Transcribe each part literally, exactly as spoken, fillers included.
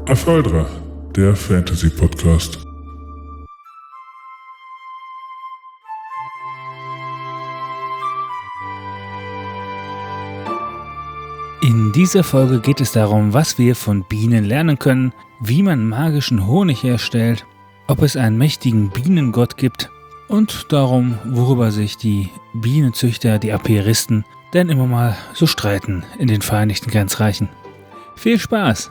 Aphaldra, der Fantasy-Podcast. In dieser Folge geht es darum, was wir von Bienen lernen können, wie man magischen Honig herstellt, ob es einen mächtigen Bienengott gibt und darum, worüber sich die Bienenzüchter, die Apiaristen, denn immer mal so streiten in den Vereinigten Grenzreichen. Viel Spaß!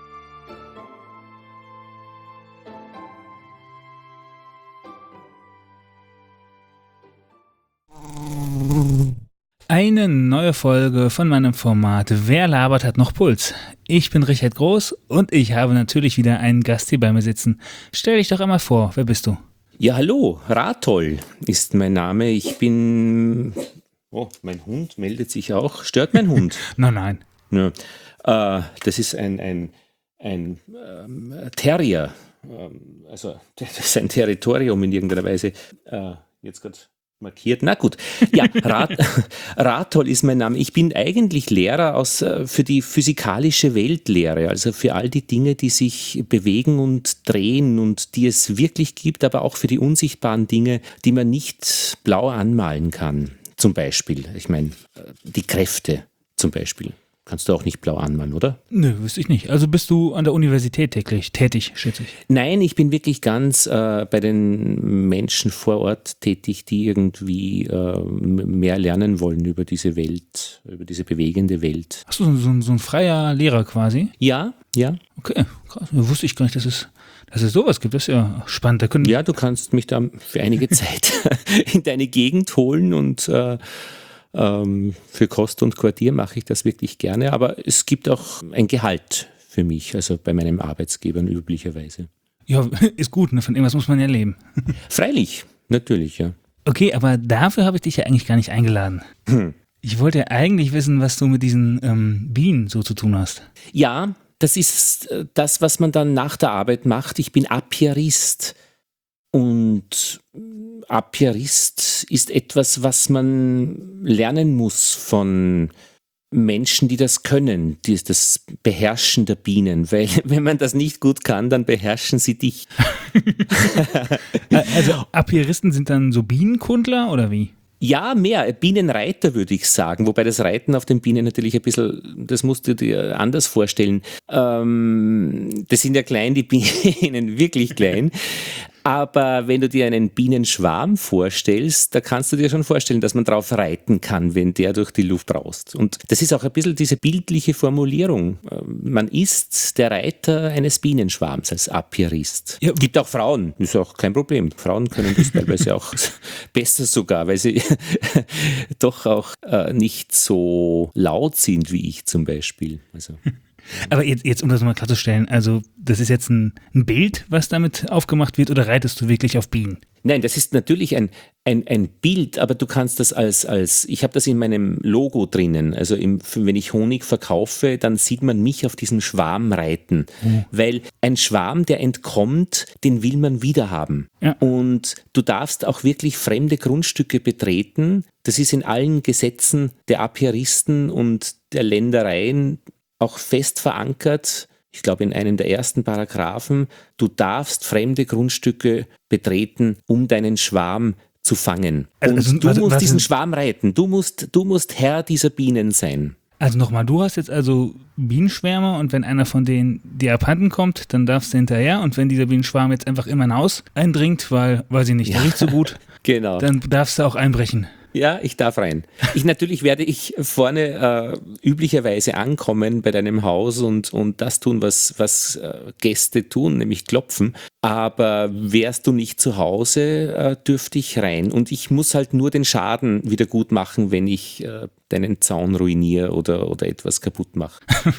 Eine neue Folge von meinem Format Wer labert hat noch Puls? Ich bin Richard Groß und ich habe natürlich wieder einen Gast hier bei mir sitzen. Stell dich doch einmal vor, wer bist du? Ja, hallo, Ratol ist mein Name. Ich bin... Oh, mein Hund meldet sich auch. Stört mein Hund? Nein, nein. Ja, äh, das ist ein, ein, ein ähm, Terrier. Ähm, also, das ist ein Territorium in irgendeiner Weise. Äh, jetzt gerade... markiert. Na gut. Ja, Rat, Ratol ist mein Name. Ich bin eigentlich Lehrer aus, für die physikalische Weltlehre, also für all die Dinge, die sich bewegen und drehen und die es wirklich gibt, aber auch für die unsichtbaren Dinge, die man nicht blau anmalen kann. Zum Beispiel, ich meine, die Kräfte zum Beispiel. Kannst du auch nicht blau anmalen, oder? Nö, wüsste ich nicht. Also bist du an der Universität täglich, tätig, schätze ich? Nein, ich bin wirklich ganz äh, bei den Menschen vor Ort tätig, die irgendwie äh, mehr lernen wollen über diese Welt, über diese bewegende Welt. Hast du so, so, so ein freier Lehrer quasi? Ja, ja. Okay, krass. Wusste ich gar nicht, dass es, dass es sowas gibt. Das ist ja spannend. Da können ja, du kannst mich da für einige Zeit in deine Gegend holen und äh, für Kost und Quartier mache ich das wirklich gerne, aber es gibt auch ein Gehalt für mich, also bei meinem Arbeitsgeber üblicherweise. Ja, ist gut, ne? Von irgendwas muss man ja leben. Freilich, natürlich, ja. Okay, aber dafür habe ich dich ja eigentlich gar nicht eingeladen. Hm. Ich wollte ja eigentlich wissen, was du mit diesen ähm, Bienen so zu tun hast. Ja, das ist das, was man dann nach der Arbeit macht. Ich bin Apiarist. Und Apiarist ist etwas, was man lernen muss von Menschen, die das können, die das Beherrschen der Bienen, weil wenn man das nicht gut kann, dann beherrschen sie dich. Also Apiaristen sind dann so Bienenkundler oder wie? Ja, mehr. Bienenreiter würde ich sagen, wobei das Reiten auf den Bienen natürlich ein bisschen, das musst du dir anders vorstellen. Ähm, das sind ja klein, die Bienen, wirklich klein. Aber wenn du dir einen Bienenschwarm vorstellst, da kannst du dir schon vorstellen, dass man drauf reiten kann, wenn der durch die Luft braust. Und das ist auch ein bisschen diese bildliche Formulierung. Man ist der Reiter eines Bienenschwarms als Apiarist. Ja. Gibt auch Frauen, ist auch kein Problem. Frauen können das teilweise auch besser sogar, weil sie doch auch äh, nicht so laut sind wie ich zum Beispiel. Also... Aber jetzt, jetzt, um das mal klarzustellen, also das ist jetzt ein, ein Bild, was damit aufgemacht wird, oder reitest du wirklich auf Bienen? Nein, das ist natürlich ein, ein, ein Bild, aber du kannst das als, als ich habe das in meinem Logo drinnen, also im, wenn ich Honig verkaufe, dann sieht man mich auf diesen Schwarm reiten, mhm. weil ein Schwarm, der entkommt, den will man wiederhaben. Ja. Und du darfst auch wirklich fremde Grundstücke betreten, das ist in allen Gesetzen der Apiaristen und der Ländereien auch fest verankert, ich glaube in einem der ersten Paragraphen, du darfst fremde Grundstücke betreten, um deinen Schwarm zu fangen. Und also, du also, musst diesen Schwarm reiten, du musst, du musst Herr dieser Bienen sein. Also nochmal, du hast jetzt also Bienenschwärmer und wenn einer von denen dir abhanden kommt, dann darfst du hinterher und wenn dieser Bienenschwarm jetzt einfach in mein Haus eindringt, weil, weiß ich nicht, der ja, riecht so gut, genau. Dann darfst du auch einbrechen. Ja, ich darf rein. Ich natürlich werde ich vorne äh, üblicherweise ankommen bei deinem Haus und, und das tun, was, was äh, Gäste tun, nämlich klopfen. Aber wärst du nicht zu Hause, äh, dürfte ich rein. Und ich muss halt nur den Schaden wieder gut machen, wenn ich äh, deinen Zaun ruiniere oder, oder etwas kaputt mache.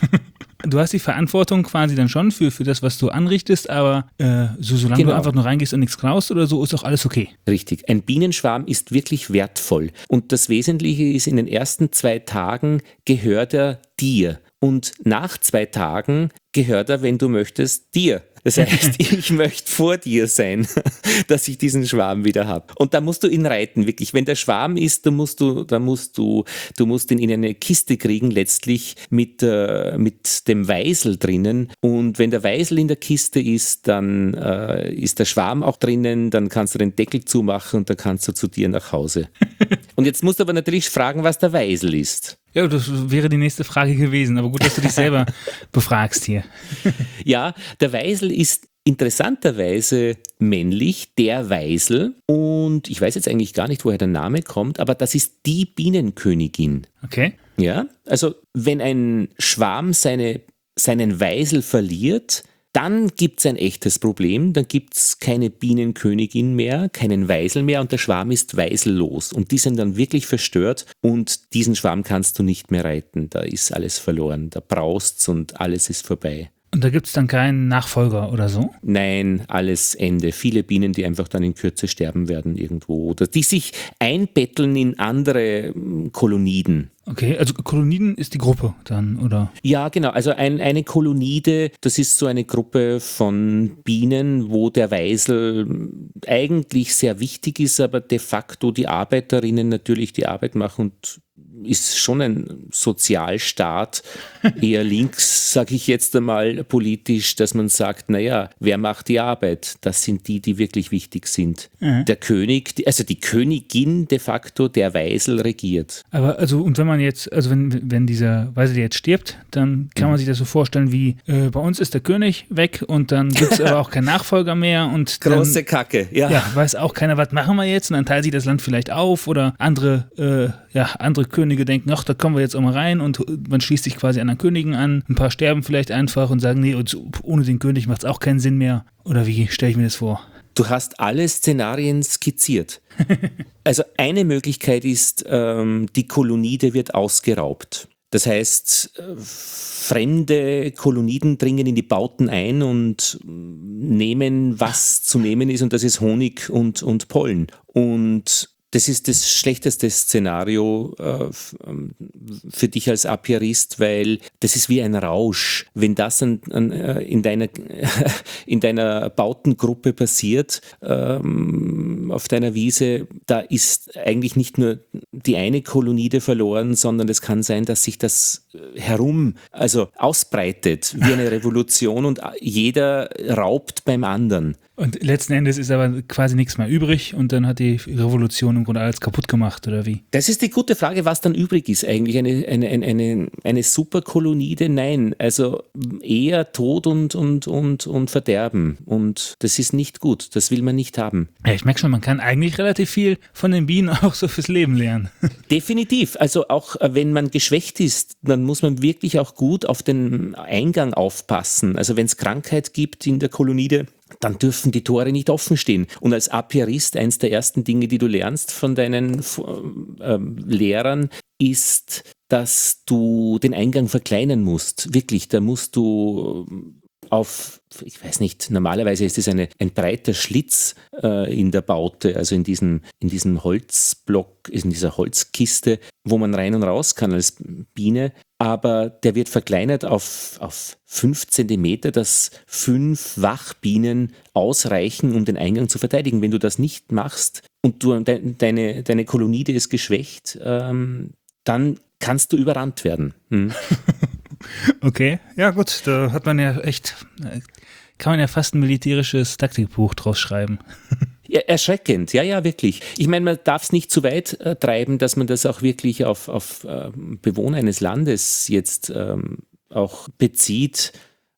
Du hast die Verantwortung quasi dann schon für, für das, was du anrichtest, aber äh, so, solange genau. du einfach nur reingehst und nichts klaust oder so, ist auch alles okay. Richtig. Ein Bienenschwarm ist wirklich wertvoll. Und das Wesentliche ist, in den ersten zwei Tagen gehört er dir. Und nach zwei Tagen gehört er, wenn du möchtest, dir. Das heißt, ich möchte vor dir sein, dass ich diesen Schwarm wieder habe. Und da musst du ihn reiten, wirklich. Wenn der Schwarm ist, dann musst du, dann musst du, du musst ihn in eine Kiste kriegen, letztlich mit, äh, mit dem Weisel drinnen. Und wenn der Weisel in der Kiste ist, dann äh, ist der Schwarm auch drinnen, dann kannst du den Deckel zumachen und dann kannst du zu dir nach Hause. Und jetzt musst du aber natürlich fragen, was der Weisel ist. Ja, das wäre die nächste Frage gewesen, aber gut, dass du dich selber befragst hier. Ja, der Weisel ist interessanterweise männlich, der Weisel. Und ich weiß jetzt eigentlich gar nicht, woher der Name kommt, aber das ist die Bienenkönigin. Okay. Ja, also wenn ein Schwarm seine, seinen Weisel verliert, dann gibt es ein echtes Problem, dann gibt es keine Bienenkönigin mehr, keinen Weisel mehr und der Schwarm ist weisellos. Und die sind dann wirklich verstört und diesen Schwarm kannst du nicht mehr reiten, da ist alles verloren, da braust's und alles ist vorbei. Und da gibt es dann keinen Nachfolger oder so? Nein, alles Ende. Viele Bienen, die einfach dann in Kürze sterben werden irgendwo oder die sich einbetteln in andere Koloniden. Okay, also Koloniden ist die Gruppe dann, oder? Ja, genau. Also ein, eine Kolonide, das ist so eine Gruppe von Bienen, wo der Weisel eigentlich sehr wichtig ist, aber de facto die Arbeiterinnen natürlich die Arbeit machen und ist schon ein Sozialstaat, eher links, sage ich jetzt einmal politisch, dass man sagt, naja, wer macht die Arbeit? Das sind die, die wirklich wichtig sind. Mhm. Der König, also die Königin de facto, der Weisel regiert. Aber also, und wenn man jetzt, also wenn, wenn dieser Weisel jetzt stirbt, dann kann man sich das so vorstellen wie, äh, bei uns ist der König weg und dann gibt es aber auch keinen Nachfolger mehr und große dann, Kacke, ja. Ja, weiß auch keiner, was machen wir jetzt und dann teilt sich das Land vielleicht auf oder andere, äh, ja, andere Könige denken, ach, da kommen wir jetzt auch mal rein und man schließt sich quasi anderen Königen an. Ein paar sterben vielleicht einfach und sagen, nee, ohne den König macht es auch keinen Sinn mehr. Oder wie stelle ich mir das vor? Du hast alle Szenarien skizziert. Also eine Möglichkeit ist, ähm, die Kolonide wird ausgeraubt. Das heißt, äh, fremde Koloniden dringen in die Bauten ein und nehmen, was zu nehmen ist und das ist Honig und, und Pollen. Und das ist das schlechteste Szenario äh, für dich als Apiarist, weil das ist wie ein Rausch. Wenn das an, an, in, deiner, in deiner Bautengruppe passiert, ähm, auf deiner Wiese, da ist eigentlich nicht nur die eine Kolonide verloren, sondern es kann sein, dass sich das herum, also ausbreitet wie eine Revolution und jeder raubt beim anderen. Und letzten Endes ist aber quasi nichts mehr übrig und dann hat die Revolution im Grunde alles kaputt gemacht, oder wie? Das ist die gute Frage, was dann übrig ist eigentlich. Eine, eine, eine, eine, eine Superkolonide? Nein, also eher Tod und, und, und, und Verderben und das ist nicht gut, das will man nicht haben. Ja, ich merke schon, man kann eigentlich relativ viel von den Bienen auch so fürs Leben lernen. Definitiv, also auch wenn man geschwächt ist, dann muss man wirklich auch gut auf den Eingang aufpassen. Also wenn es Krankheit gibt in der Kolonide, dann dürfen die Tore nicht offen stehen. Und als Apiarist, eins der ersten Dinge, die du lernst von deinen äh, Lehrern, ist, dass du den Eingang verkleinern musst. Wirklich, da musst du auf, ich weiß nicht, normalerweise ist es eine, ein breiter Schlitz äh, in der Baute, also in diesem, in diesem Holzblock, in dieser Holzkiste, wo man rein und raus kann als Biene. Aber der wird verkleinert auf, auf fünf Zentimeter, dass fünf Wachbienen ausreichen, um den Eingang zu verteidigen. Wenn du das nicht machst und du, de, deine, deine Kolonide ist geschwächt, ähm, dann kannst du überrannt werden. Hm. Okay, ja gut, da hat man ja echt, kann man ja fast ein militärisches Taktikbuch draus schreiben. Ja, erschreckend, ja, ja, wirklich. Ich meine, man darf es nicht zu weit äh, treiben, dass man das auch wirklich auf, auf äh, Bewohner eines Landes jetzt ähm, auch bezieht.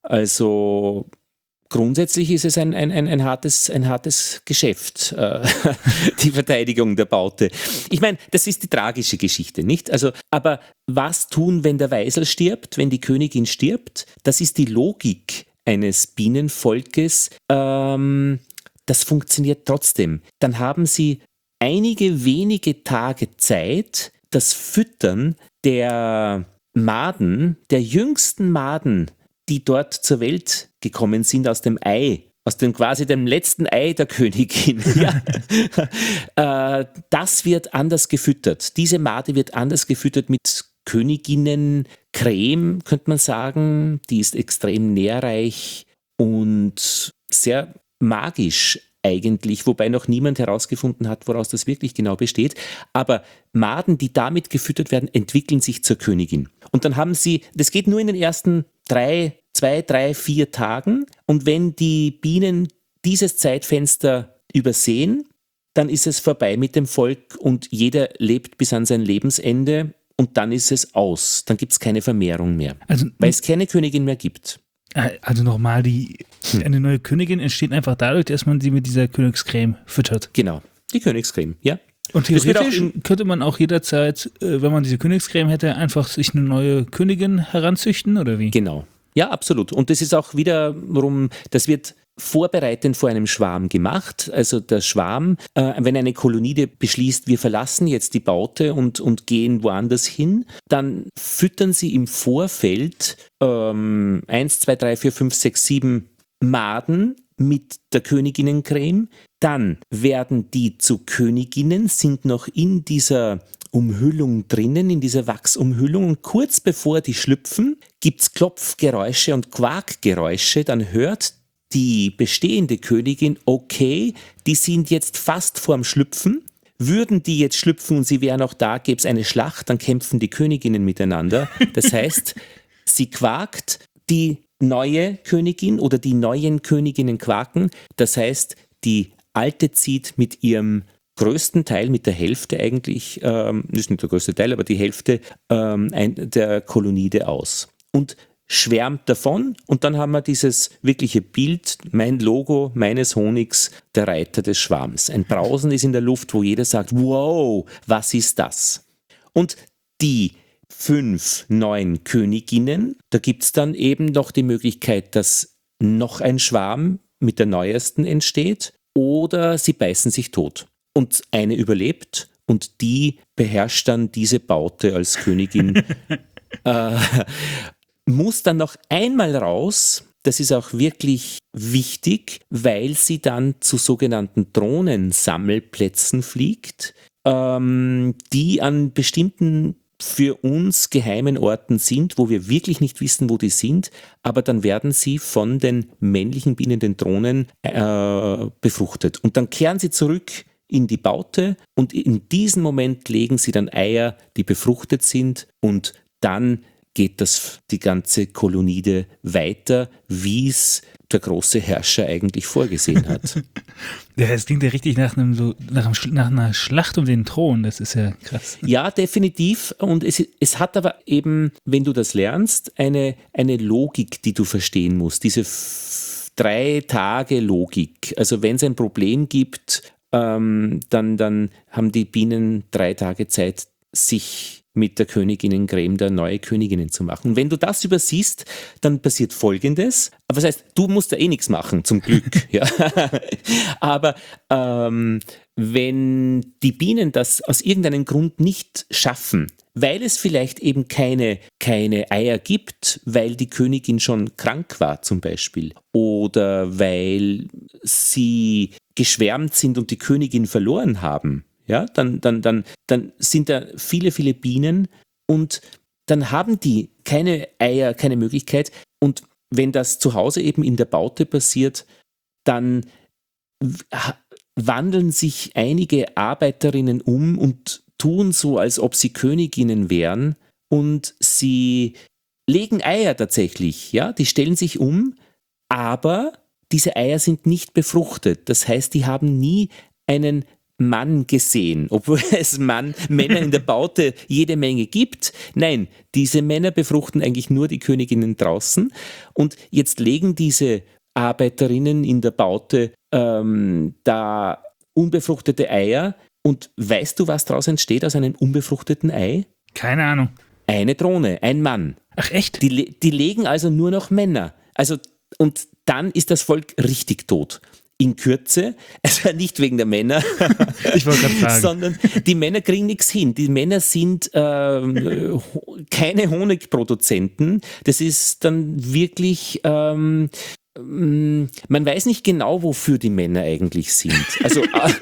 Also grundsätzlich ist es ein, ein, ein, ein, hartes, ein hartes Geschäft, äh, die Verteidigung der Baute. Ich meine, das ist die tragische Geschichte, nicht? Also, aber was tun, wenn der Weisel stirbt, wenn die Königin stirbt? Das ist die Logik eines Bienenvolkes. Ähm, das funktioniert trotzdem. Dann haben sie einige wenige Tage Zeit, das Füttern der Maden, der jüngsten Maden, die dort zur Welt gekommen sind aus dem Ei, aus dem quasi dem letzten Ei der Königin. Ja. äh, das wird anders gefüttert. Diese Made wird anders gefüttert mit Königinnencreme, könnte man sagen. Die ist extrem nährreich und sehr magisch eigentlich, wobei noch niemand herausgefunden hat, woraus das wirklich genau besteht. Aber Maden, die damit gefüttert werden, entwickeln sich zur Königin. Und dann haben sie, das geht nur in den ersten drei, zwei, drei, vier Tagen. Und wenn die Bienen dieses Zeitfenster übersehen, dann ist es vorbei mit dem Volk und jeder lebt bis an sein Lebensende und dann ist es aus. Dann gibt es keine Vermehrung mehr, Also, weil es keine Königin mehr gibt. also nochmal, die, eine neue Königin entsteht einfach dadurch, dass man sie mit dieser Königscreme füttert. Genau, die Königscreme, ja. Und Das wird auch theoretisch in- könnte man auch jederzeit, äh, wenn man diese Königscreme hätte, einfach sich eine neue Königin heranzüchten, oder wie? Genau. Ja, absolut. Und das ist auch wiederum, das wird vorbereitend vor einem Schwarm gemacht. Also der Schwarm, äh, wenn eine Kolonie beschließt, wir verlassen jetzt die Baute und, und gehen woanders hin, dann füttern sie im Vorfeld ähm, eins, zwei, drei, vier, fünf, sechs, sieben Maden mit der Königinnencreme. Dann werden die zu Königinnen, sind noch in dieser Umhüllung drinnen, in dieser Wachsumhüllung. Und kurz bevor die schlüpfen, gibt es Klopfgeräusche und Quakgeräusche. Dann hört die bestehende Königin, okay, die sind jetzt fast vorm Schlüpfen. Würden die jetzt schlüpfen und sie wären auch da, gäbe es eine Schlacht, dann kämpfen die Königinnen miteinander. Das heißt, sie quakt, die neue Königin oder die neuen Königinnen quaken. Das heißt, die alte zieht mit ihrem größten Teil, mit der Hälfte eigentlich, ähm, ist nicht der größte Teil, aber die Hälfte ähm, ein, der Kolonide aus. Und schwärmt davon und dann haben wir dieses wirkliche Bild, mein Logo meines Honigs, der Reiter des Schwarms. Ein Brausen ist in der Luft, wo jeder sagt, wow, was ist das? Und die fünf neuen Königinnen, da gibt es dann eben noch die Möglichkeit, dass noch ein Schwarm mit der neuesten entsteht oder sie beißen sich tot. Und eine überlebt und die beherrscht dann diese Baute als Königin. äh, muss dann noch einmal raus, das ist auch wirklich wichtig, weil sie dann zu sogenannten Drohnensammelplätzen fliegt, ähm, die an bestimmten für uns geheimen Orten sind, wo wir wirklich nicht wissen, wo die sind, aber dann werden sie von den männlichen Bienen, den Drohnen, äh, befruchtet. Und dann kehren sie zurück in die Baute und in diesem Moment legen sie dann Eier, die befruchtet sind und dann geht das die ganze Kolonide weiter, wie es der große Herrscher eigentlich vorgesehen hat. Ja, es klingt ja richtig nach, einem so, nach, einem, Sch- nach einer Schlacht um den Thron, das ist ja krass. Ja, definitiv. Und es, es hat aber eben, wenn du das lernst, eine, eine Logik, die du verstehen musst. Diese f- drei Tage Logik. Also wenn es ein Problem gibt, ähm, dann, dann haben die Bienen drei Tage Zeit, sich mit der Königinnencreme der neue Königinnen zu machen. Und wenn du das übersiehst, dann passiert Folgendes. Aber das heißt, du musst da eh nichts machen, zum Glück. Ja. Aber ähm, wenn die Bienen das aus irgendeinem Grund nicht schaffen, weil es vielleicht eben keine, keine Eier gibt, weil die Königin schon krank war zum Beispiel, oder weil sie geschwärmt sind und die Königin verloren haben, ja, dann, dann, dann, dann sind da viele, viele Bienen und dann haben die keine Eier, keine Möglichkeit. Und wenn das zu Hause eben in der Baute passiert, dann w- wandeln sich einige Arbeiterinnen um und tun so, als ob sie Königinnen wären und sie legen Eier tatsächlich, ja, die stellen sich um, aber diese Eier sind nicht befruchtet. Das heißt, die haben nie einen Mann gesehen, obwohl es Mann, Männer in der Baute jede Menge gibt. Nein, diese Männer befruchten eigentlich nur die Königinnen draußen und jetzt legen diese Arbeiterinnen in der Baute ähm, da unbefruchtete Eier und weißt du, was daraus entsteht aus einem unbefruchteten Ei? Keine Ahnung. Eine Drohne, ein Mann. Ach echt? Die, le- die legen also nur noch Männer. Also, und dann ist das Volk richtig tot. In Kürze, also nicht wegen der Männer, Ich wollte gerade fragen. sondern die Männer kriegen nichts hin. Die Männer sind ähm, keine Honigproduzenten. Das ist dann wirklich, ähm, man weiß nicht genau, wofür die Männer eigentlich sind. Also, äh,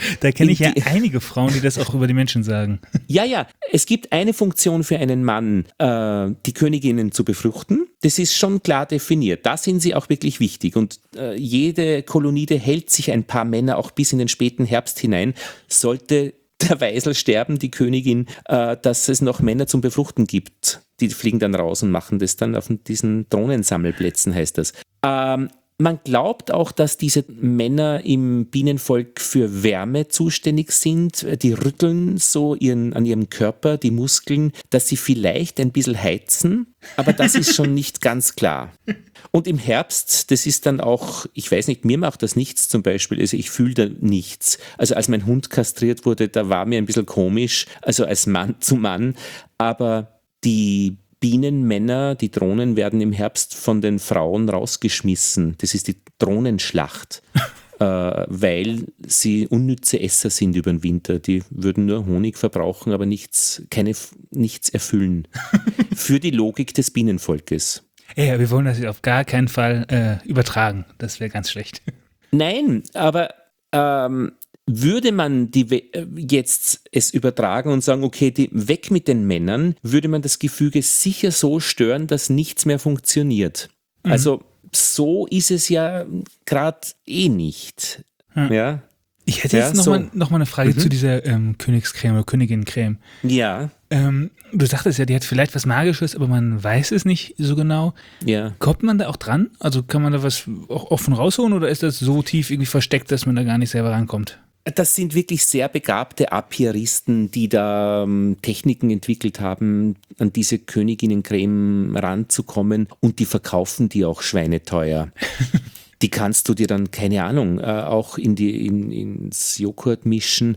Da kenne ich ja Die- einige Frauen, die das auch über die Menschen sagen. Ja, ja, es gibt eine Funktion für einen Mann, äh, die Königinnen zu befruchten. Das ist schon klar definiert. Da sind sie auch wirklich wichtig. Und äh, jede Kolonide hält sich ein paar Männer auch bis in den späten Herbst hinein. Sollte der Weisel sterben, die Königin, äh, dass es noch Männer zum Befruchten gibt. Die fliegen dann raus und machen das dann auf diesen Drohnensammelplätzen, heißt das. Ähm, Man glaubt auch, dass diese Männer im Bienenvolk für Wärme zuständig sind. Die rütteln so ihren, an ihrem Körper die Muskeln, dass sie vielleicht ein bisschen heizen, aber das ist schon nicht ganz klar. Und im Herbst, das ist dann auch, ich weiß nicht, mir macht das nichts zum Beispiel, also ich fühle da nichts. Also als mein Hund kastriert wurde, da war mir ein bisschen komisch, also als Mann zu Mann, aber die Bienenmänner, die Drohnen werden im Herbst von den Frauen rausgeschmissen. Das ist die Drohnenschlacht, äh, weil sie unnütze Esser sind über den Winter. Die würden nur Honig verbrauchen, aber nichts, keine, nichts erfüllen. Für die Logik des Bienenvolkes. Ja, wir wollen das auf gar keinen Fall äh, übertragen. Das wäre ganz schlecht. Nein, aber ähm, würde man die We- jetzt es übertragen und sagen, okay, die, weg mit den Männern, würde man das Gefüge sicher so stören, dass nichts mehr funktioniert. Mhm. Also so ist es ja gerade eh nicht. Ja. Ja, Ich hätte Ja, jetzt nochmal so. noch mal eine Frage Mhm. zu dieser ähm, Königscreme oder Königinnencreme. ja, Ähm, du sagtest ja, die hat vielleicht was Magisches, aber man weiß es nicht so genau. ja. Kommt man da auch dran? Also kann man da was auch offen rausholen oder ist das so tief irgendwie versteckt, dass man da gar nicht selber rankommt? Das sind wirklich sehr begabte Apieristen, die da ähm, Techniken entwickelt haben, an diese Königinnencreme ranzukommen, und die verkaufen die auch schweineteuer. Die kannst du dir dann, keine Ahnung, äh, auch in die, in, ins Joghurt mischen,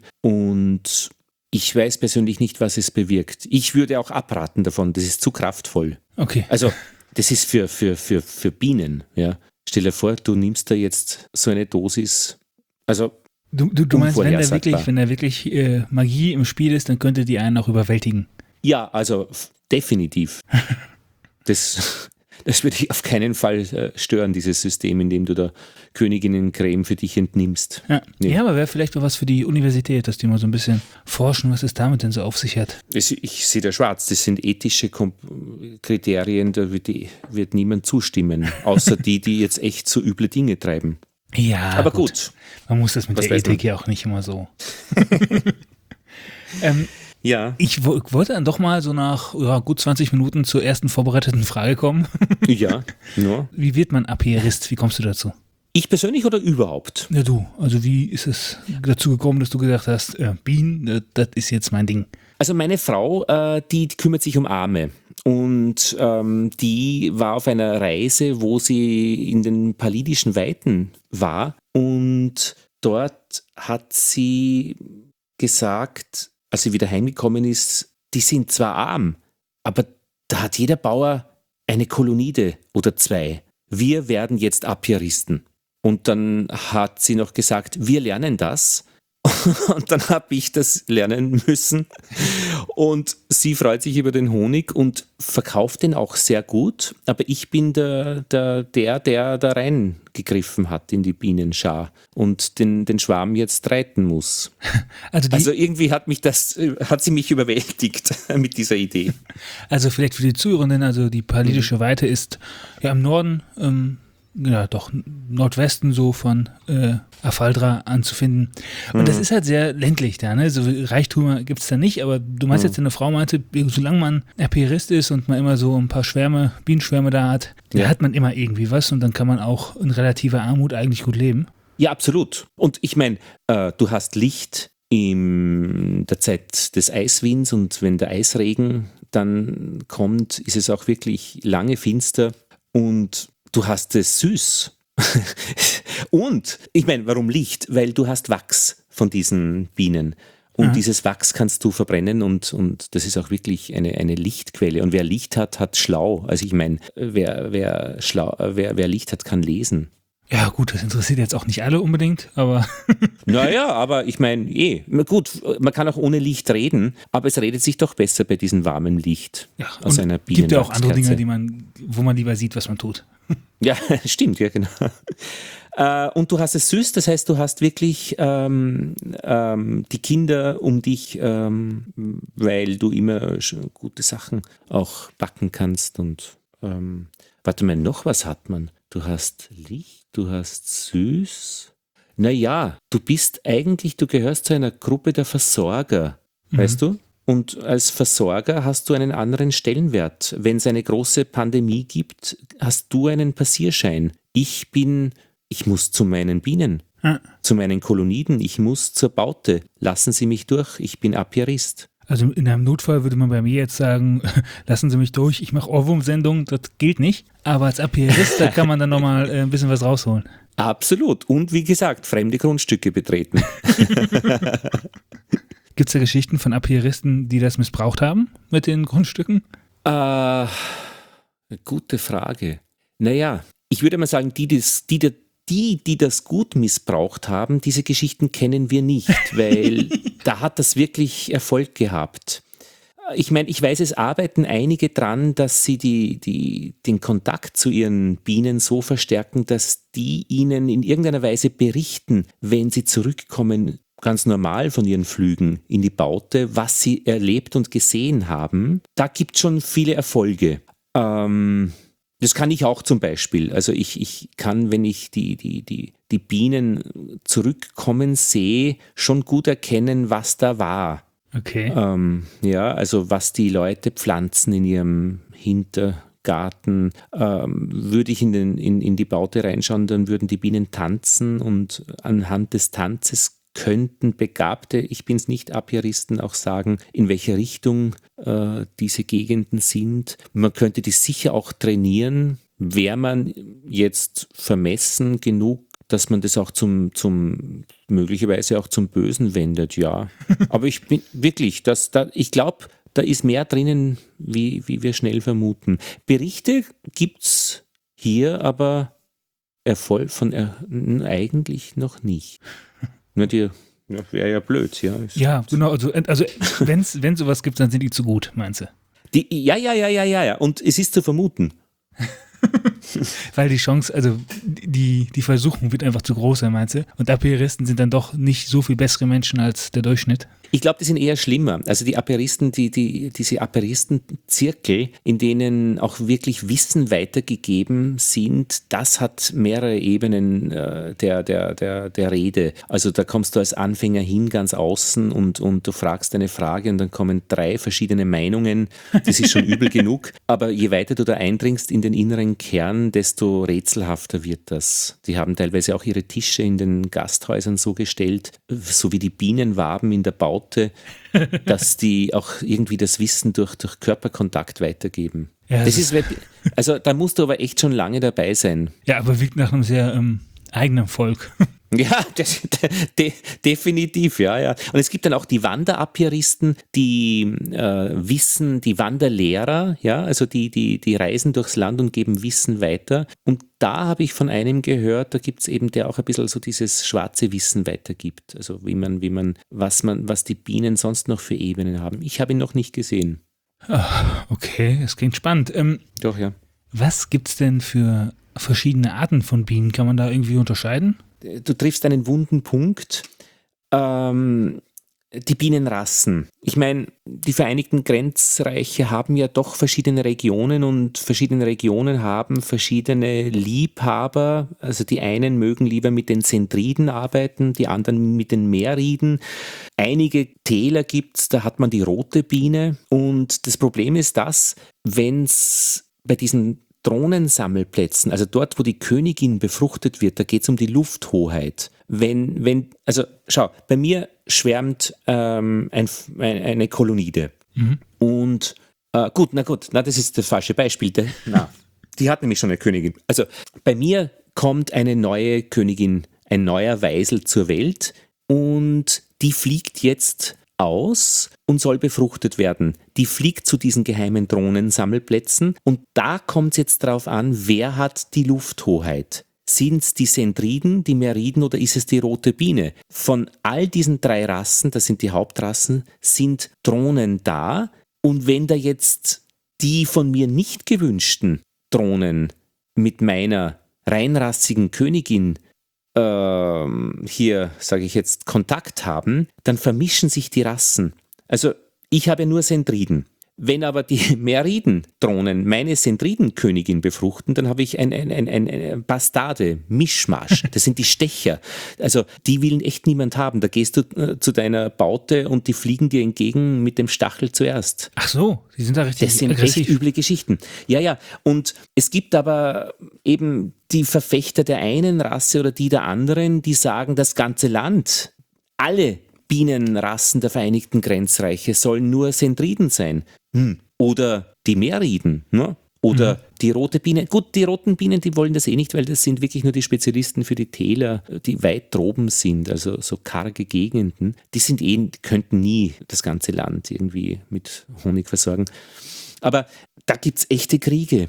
und ich weiß persönlich nicht, was es bewirkt. Ich würde auch abraten davon, das ist zu kraftvoll. Okay. Also das ist für, für, für, für Bienen. Ja. Stell dir vor, du nimmst da jetzt so eine Dosis, also Du, du, du meinst, wenn da unvorhersagbar. wirklich, wenn da wirklich äh, Magie im Spiel ist, dann könnte die einen auch überwältigen. ja, also f- definitiv. Das, das würde ich auf keinen Fall äh, stören, dieses System, in dem du da Königinnencreme für dich entnimmst. Ja, Nee. ja, aber wäre vielleicht mal was für die Universität, dass die mal so ein bisschen forschen, was es damit denn so auf sich hat. Das, ich sehe da schwarz, das sind ethische Kom- Kriterien, da wird, die, wird niemand zustimmen, außer die, die jetzt echt so üble Dinge treiben. Ja, Aber gut. Man muss das mit Was der weiß man? Ethik ja auch nicht immer so. ähm, Ja, ich wo- wollte dann doch mal so nach ja, gut zwanzig Minuten zur ersten vorbereiteten Frage kommen. ja, nur. Wie wird man Apierist? Wie kommst du dazu? Ich persönlich oder überhaupt? Ja, du. Also wie ist es dazu gekommen, dass du gesagt hast, äh, Bienen, äh, das ist jetzt mein Ding? Also meine Frau, äh, die kümmert sich um Arme, und ähm, die war auf einer Reise, wo sie in den palidischen Weiten war, und dort hat sie gesagt, als sie wieder heimgekommen ist, die sind zwar arm, aber da hat jeder Bauer eine Kolonide oder zwei. Wir werden jetzt Apieristen. Und dann hat sie noch gesagt, wir lernen das. Und dann habe ich das lernen müssen. Und sie freut sich über den Honig und verkauft den auch sehr gut. Aber ich bin der, der, der, der da reingegriffen hat in die Bienenschar und den, den Schwarm jetzt reiten muss. Also, die, Also also, irgendwie hat mich das, hat sie mich überwältigt mit dieser Idee. also vielleicht für die Zuhörenden, also die palidische Weite ist ja im Norden, ähm, ja doch Nordwesten so von äh, Afaldra anzufinden. Und das ist halt sehr ländlich da, ne? So Reichtum gibt es da nicht, aber du meinst jetzt, eine Frau meinte, solange man Apierist ist und man immer so ein paar Schwärme, Bienenschwärme da hat, da Ja. hat man immer irgendwie was und dann kann man auch in relativer Armut eigentlich gut leben. Ja, absolut. Und ich meine, äh, du hast Licht in der Zeit des Eiswinds, und wenn der Eisregen dann kommt, ist es auch wirklich lange finster, und du hast es süß. Und ich meine, warum Licht? Weil du hast Wachs von diesen Bienen. Und Mhm. dieses Wachs kannst du verbrennen, und, und das ist auch wirklich eine, eine Lichtquelle. Und wer Licht hat, hat schlau. Also ich meine, wer, wer, schlau, wer, wer Licht hat, kann lesen. Ja gut, das interessiert jetzt auch nicht alle unbedingt, aber Naja, aber ich meine, eh, na gut, man kann auch ohne Licht reden, aber es redet sich doch besser bei diesem warmen Licht ja, aus und einer gibt ja auch andere Bienenwachskerze. Dinge, die man, wo man lieber sieht, was man tut. Ja, stimmt, ja, genau. Äh, und du hast es süß, das heißt, du hast wirklich ähm, ähm, die Kinder um dich, ähm, weil du immer schon gute Sachen auch backen kannst. Und ähm, warte mal, noch was hat man? Du hast Licht, du hast süß. Naja, du bist eigentlich, du gehörst zu einer Gruppe der Versorger, Mhm. weißt du? Und als Versorger hast du einen anderen Stellenwert. Wenn es eine große Pandemie gibt, hast du einen Passierschein. Ich bin, ich muss zu meinen Bienen, Ah, zu meinen Koloniden, ich muss zur Baute. Lassen Sie mich durch, ich bin Apiarist. Also in einem Notfall würde man bei mir jetzt sagen, lassen Sie mich durch, ich mache Ohrwurmsendungen, das gilt nicht. Aber als Apiarist, da kann man dann nochmal äh, ein bisschen was rausholen. Absolut. Und wie gesagt, fremde Grundstücke betreten. Gibt es da Geschichten von Apiaristen, die das missbraucht haben mit den Grundstücken? Äh, gute Frage. Naja, ich würde mal sagen, die, das, die, die, die das gut missbraucht haben, diese Geschichten kennen wir nicht, weil da hat das wirklich Erfolg gehabt. Ich meine, ich weiß, es arbeiten einige dran, dass sie die, die, den Kontakt zu ihren Bienen so verstärken, dass die ihnen in irgendeiner Weise berichten, wenn sie zurückkommen, ganz normal von ihren Flügen in die Baute, was sie erlebt und gesehen haben. Da gibt es schon viele Erfolge. Ähm, das kann ich auch zum Beispiel. Also ich, ich kann, wenn ich die, die, die, die Bienen zurückkommen sehe, schon gut erkennen, was da war. Okay. Ähm, ja, also was die Leute pflanzen in ihrem Hintergarten. Ähm, würde ich in, den, in, in die Baute reinschauen, dann würden die Bienen tanzen und anhand des Tanzes könnten Begabte, ich bin es nicht, Apiaristen auch sagen, in welche Richtung äh, diese Gegenden sind. Man könnte die sicher auch trainieren, wäre man jetzt vermessen genug, dass man das auch zum, zum möglicherweise auch zum Bösen wendet, ja. Aber ich bin wirklich, das, da, ich glaube, da ist mehr drinnen, wie, wie wir schnell vermuten. Berichte gibt es hier, aber Erfolg von er, eigentlich noch nicht. Nur die, ja, wäre ja blöd, ja. Ja, genau. Also, also wenn's, wenn sowas gibt, dann sind die zu gut, meinst du? Die, ja, ja, ja, ja, ja, ja. Und es ist zu vermuten. Weil die Chance, also die, die Versuchung wird einfach zu groß sein, meinst du? Und Apiaristen sind dann doch nicht so viel bessere Menschen als der Durchschnitt. Ich glaube, die sind eher schlimmer. Also die Apiaristen, die, die, diese Apiaristenzirkel, in denen auch wirklich Wissen weitergegeben sind, das hat mehrere Ebenen äh, der, der, der, der Rede. Also da kommst du als Anfänger hin, ganz außen und, und du fragst eine Frage und dann kommen drei verschiedene Meinungen. Das ist schon übel genug. Aber je weiter du da eindringst in den inneren Kern, desto rätselhafter wird das. Die haben teilweise auch ihre Tische in den Gasthäusern so gestellt, so wie die Bienenwaben in der Baute, dass die auch irgendwie das Wissen durch, durch Körperkontakt weitergeben. Ja, das das ist, also da musst du aber echt schon lange dabei sein. Ja, aber wirkt nach einem sehr ähm, eigenen Volk. Ja, das, de, definitiv, ja, ja. Und es gibt dann auch die Wanderapiaristen, die äh, Wissen, die Wanderlehrer, ja, also die, die, die reisen durchs Land und geben Wissen weiter. Und da habe ich von einem gehört, da gibt es eben, der auch ein bisschen so dieses schwarze Wissen weitergibt. Also wie man, wie man, was man, was die Bienen sonst noch für Ebenen haben. Ich habe ihn noch nicht gesehen. Ach, okay, das klingt spannend. Ähm, Doch, ja. was gibt es denn für verschiedene Arten von Bienen? Kann man da irgendwie unterscheiden? Du triffst einen wunden Punkt. Ähm, die Bienenrassen. Ich meine, die Vereinigten Grenzreiche haben ja doch verschiedene Regionen und verschiedene Regionen haben verschiedene Liebhaber. Also die einen mögen lieber mit den Zentriden arbeiten, die anderen mit den Meerriden. Einige Täler gibt es, da hat man die rote Biene. Und das Problem ist das, wenn es bei diesen Drohnensammelplätzen, also dort, wo die Königin befruchtet wird, da geht es um die Lufthoheit. Wenn, wenn, also schau, bei mir schwärmt ähm, ein, ein, eine Kolonide. Mhm. Und äh, gut, na gut, na, das ist das falsche Beispiel. De, na, die hat nämlich schon eine Königin. Also bei mir kommt eine neue Königin, ein neuer Weisel zur Welt und die fliegt jetzt aus und soll befruchtet werden. Die fliegt zu diesen geheimen Drohnensammelplätzen und da kommt es jetzt drauf an, wer hat die Lufthoheit? Sind es die Zentriden, die Meerriden oder ist es die rote Biene? Von all diesen drei Rassen, das sind die Hauptrassen, sind Drohnen da und wenn da jetzt die von mir nicht gewünschten Drohnen mit meiner reinrassigen Königin ähm, hier, sage ich jetzt, Kontakt haben, dann vermischen sich die Rassen. Also ich habe nur Sendriden. Wenn aber die Meridendrohnen meine Sendridenkönigin befruchten, dann habe ich ein, ein, ein, ein, ein Bastarde, Mischmasch. Das sind die Stecher. Also die will echt niemand haben. Da gehst du äh, zu deiner Baute und die fliegen dir entgegen mit dem Stachel zuerst. Ach so, die sind da richtig Das sind aggressiv. echt üble Geschichten. Ja, ja. Und es gibt aber eben die Verfechter der einen Rasse oder die der anderen, die sagen, das ganze Land, alle Bienenrassen der Vereinigten Grenzreiche sollen nur Sendriden sein. Hm. Oder die Meriden, ne? Oder mhm. die rote Biene. Gut, die roten Bienen, die wollen das eh nicht, weil das sind wirklich nur die Spezialisten für die Täler, die weit droben sind, also so karge Gegenden. Die sind eh, die könnten nie das ganze Land irgendwie mit Honig versorgen. Aber da gibt es echte Kriege.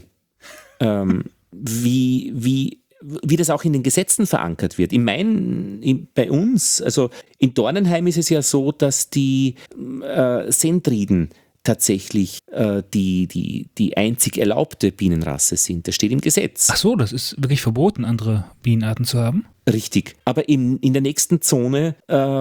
ähm, wie, wie wie das auch in den Gesetzen verankert wird. In mein, in, bei uns, also in Dornenheim ist es ja so, dass die äh, Sendriden tatsächlich äh, die, die, die einzig erlaubte Bienenrasse sind. Das steht im Gesetz. Ach so, das ist wirklich verboten, andere Bienenarten zu haben? Richtig. Aber in, in der nächsten Zone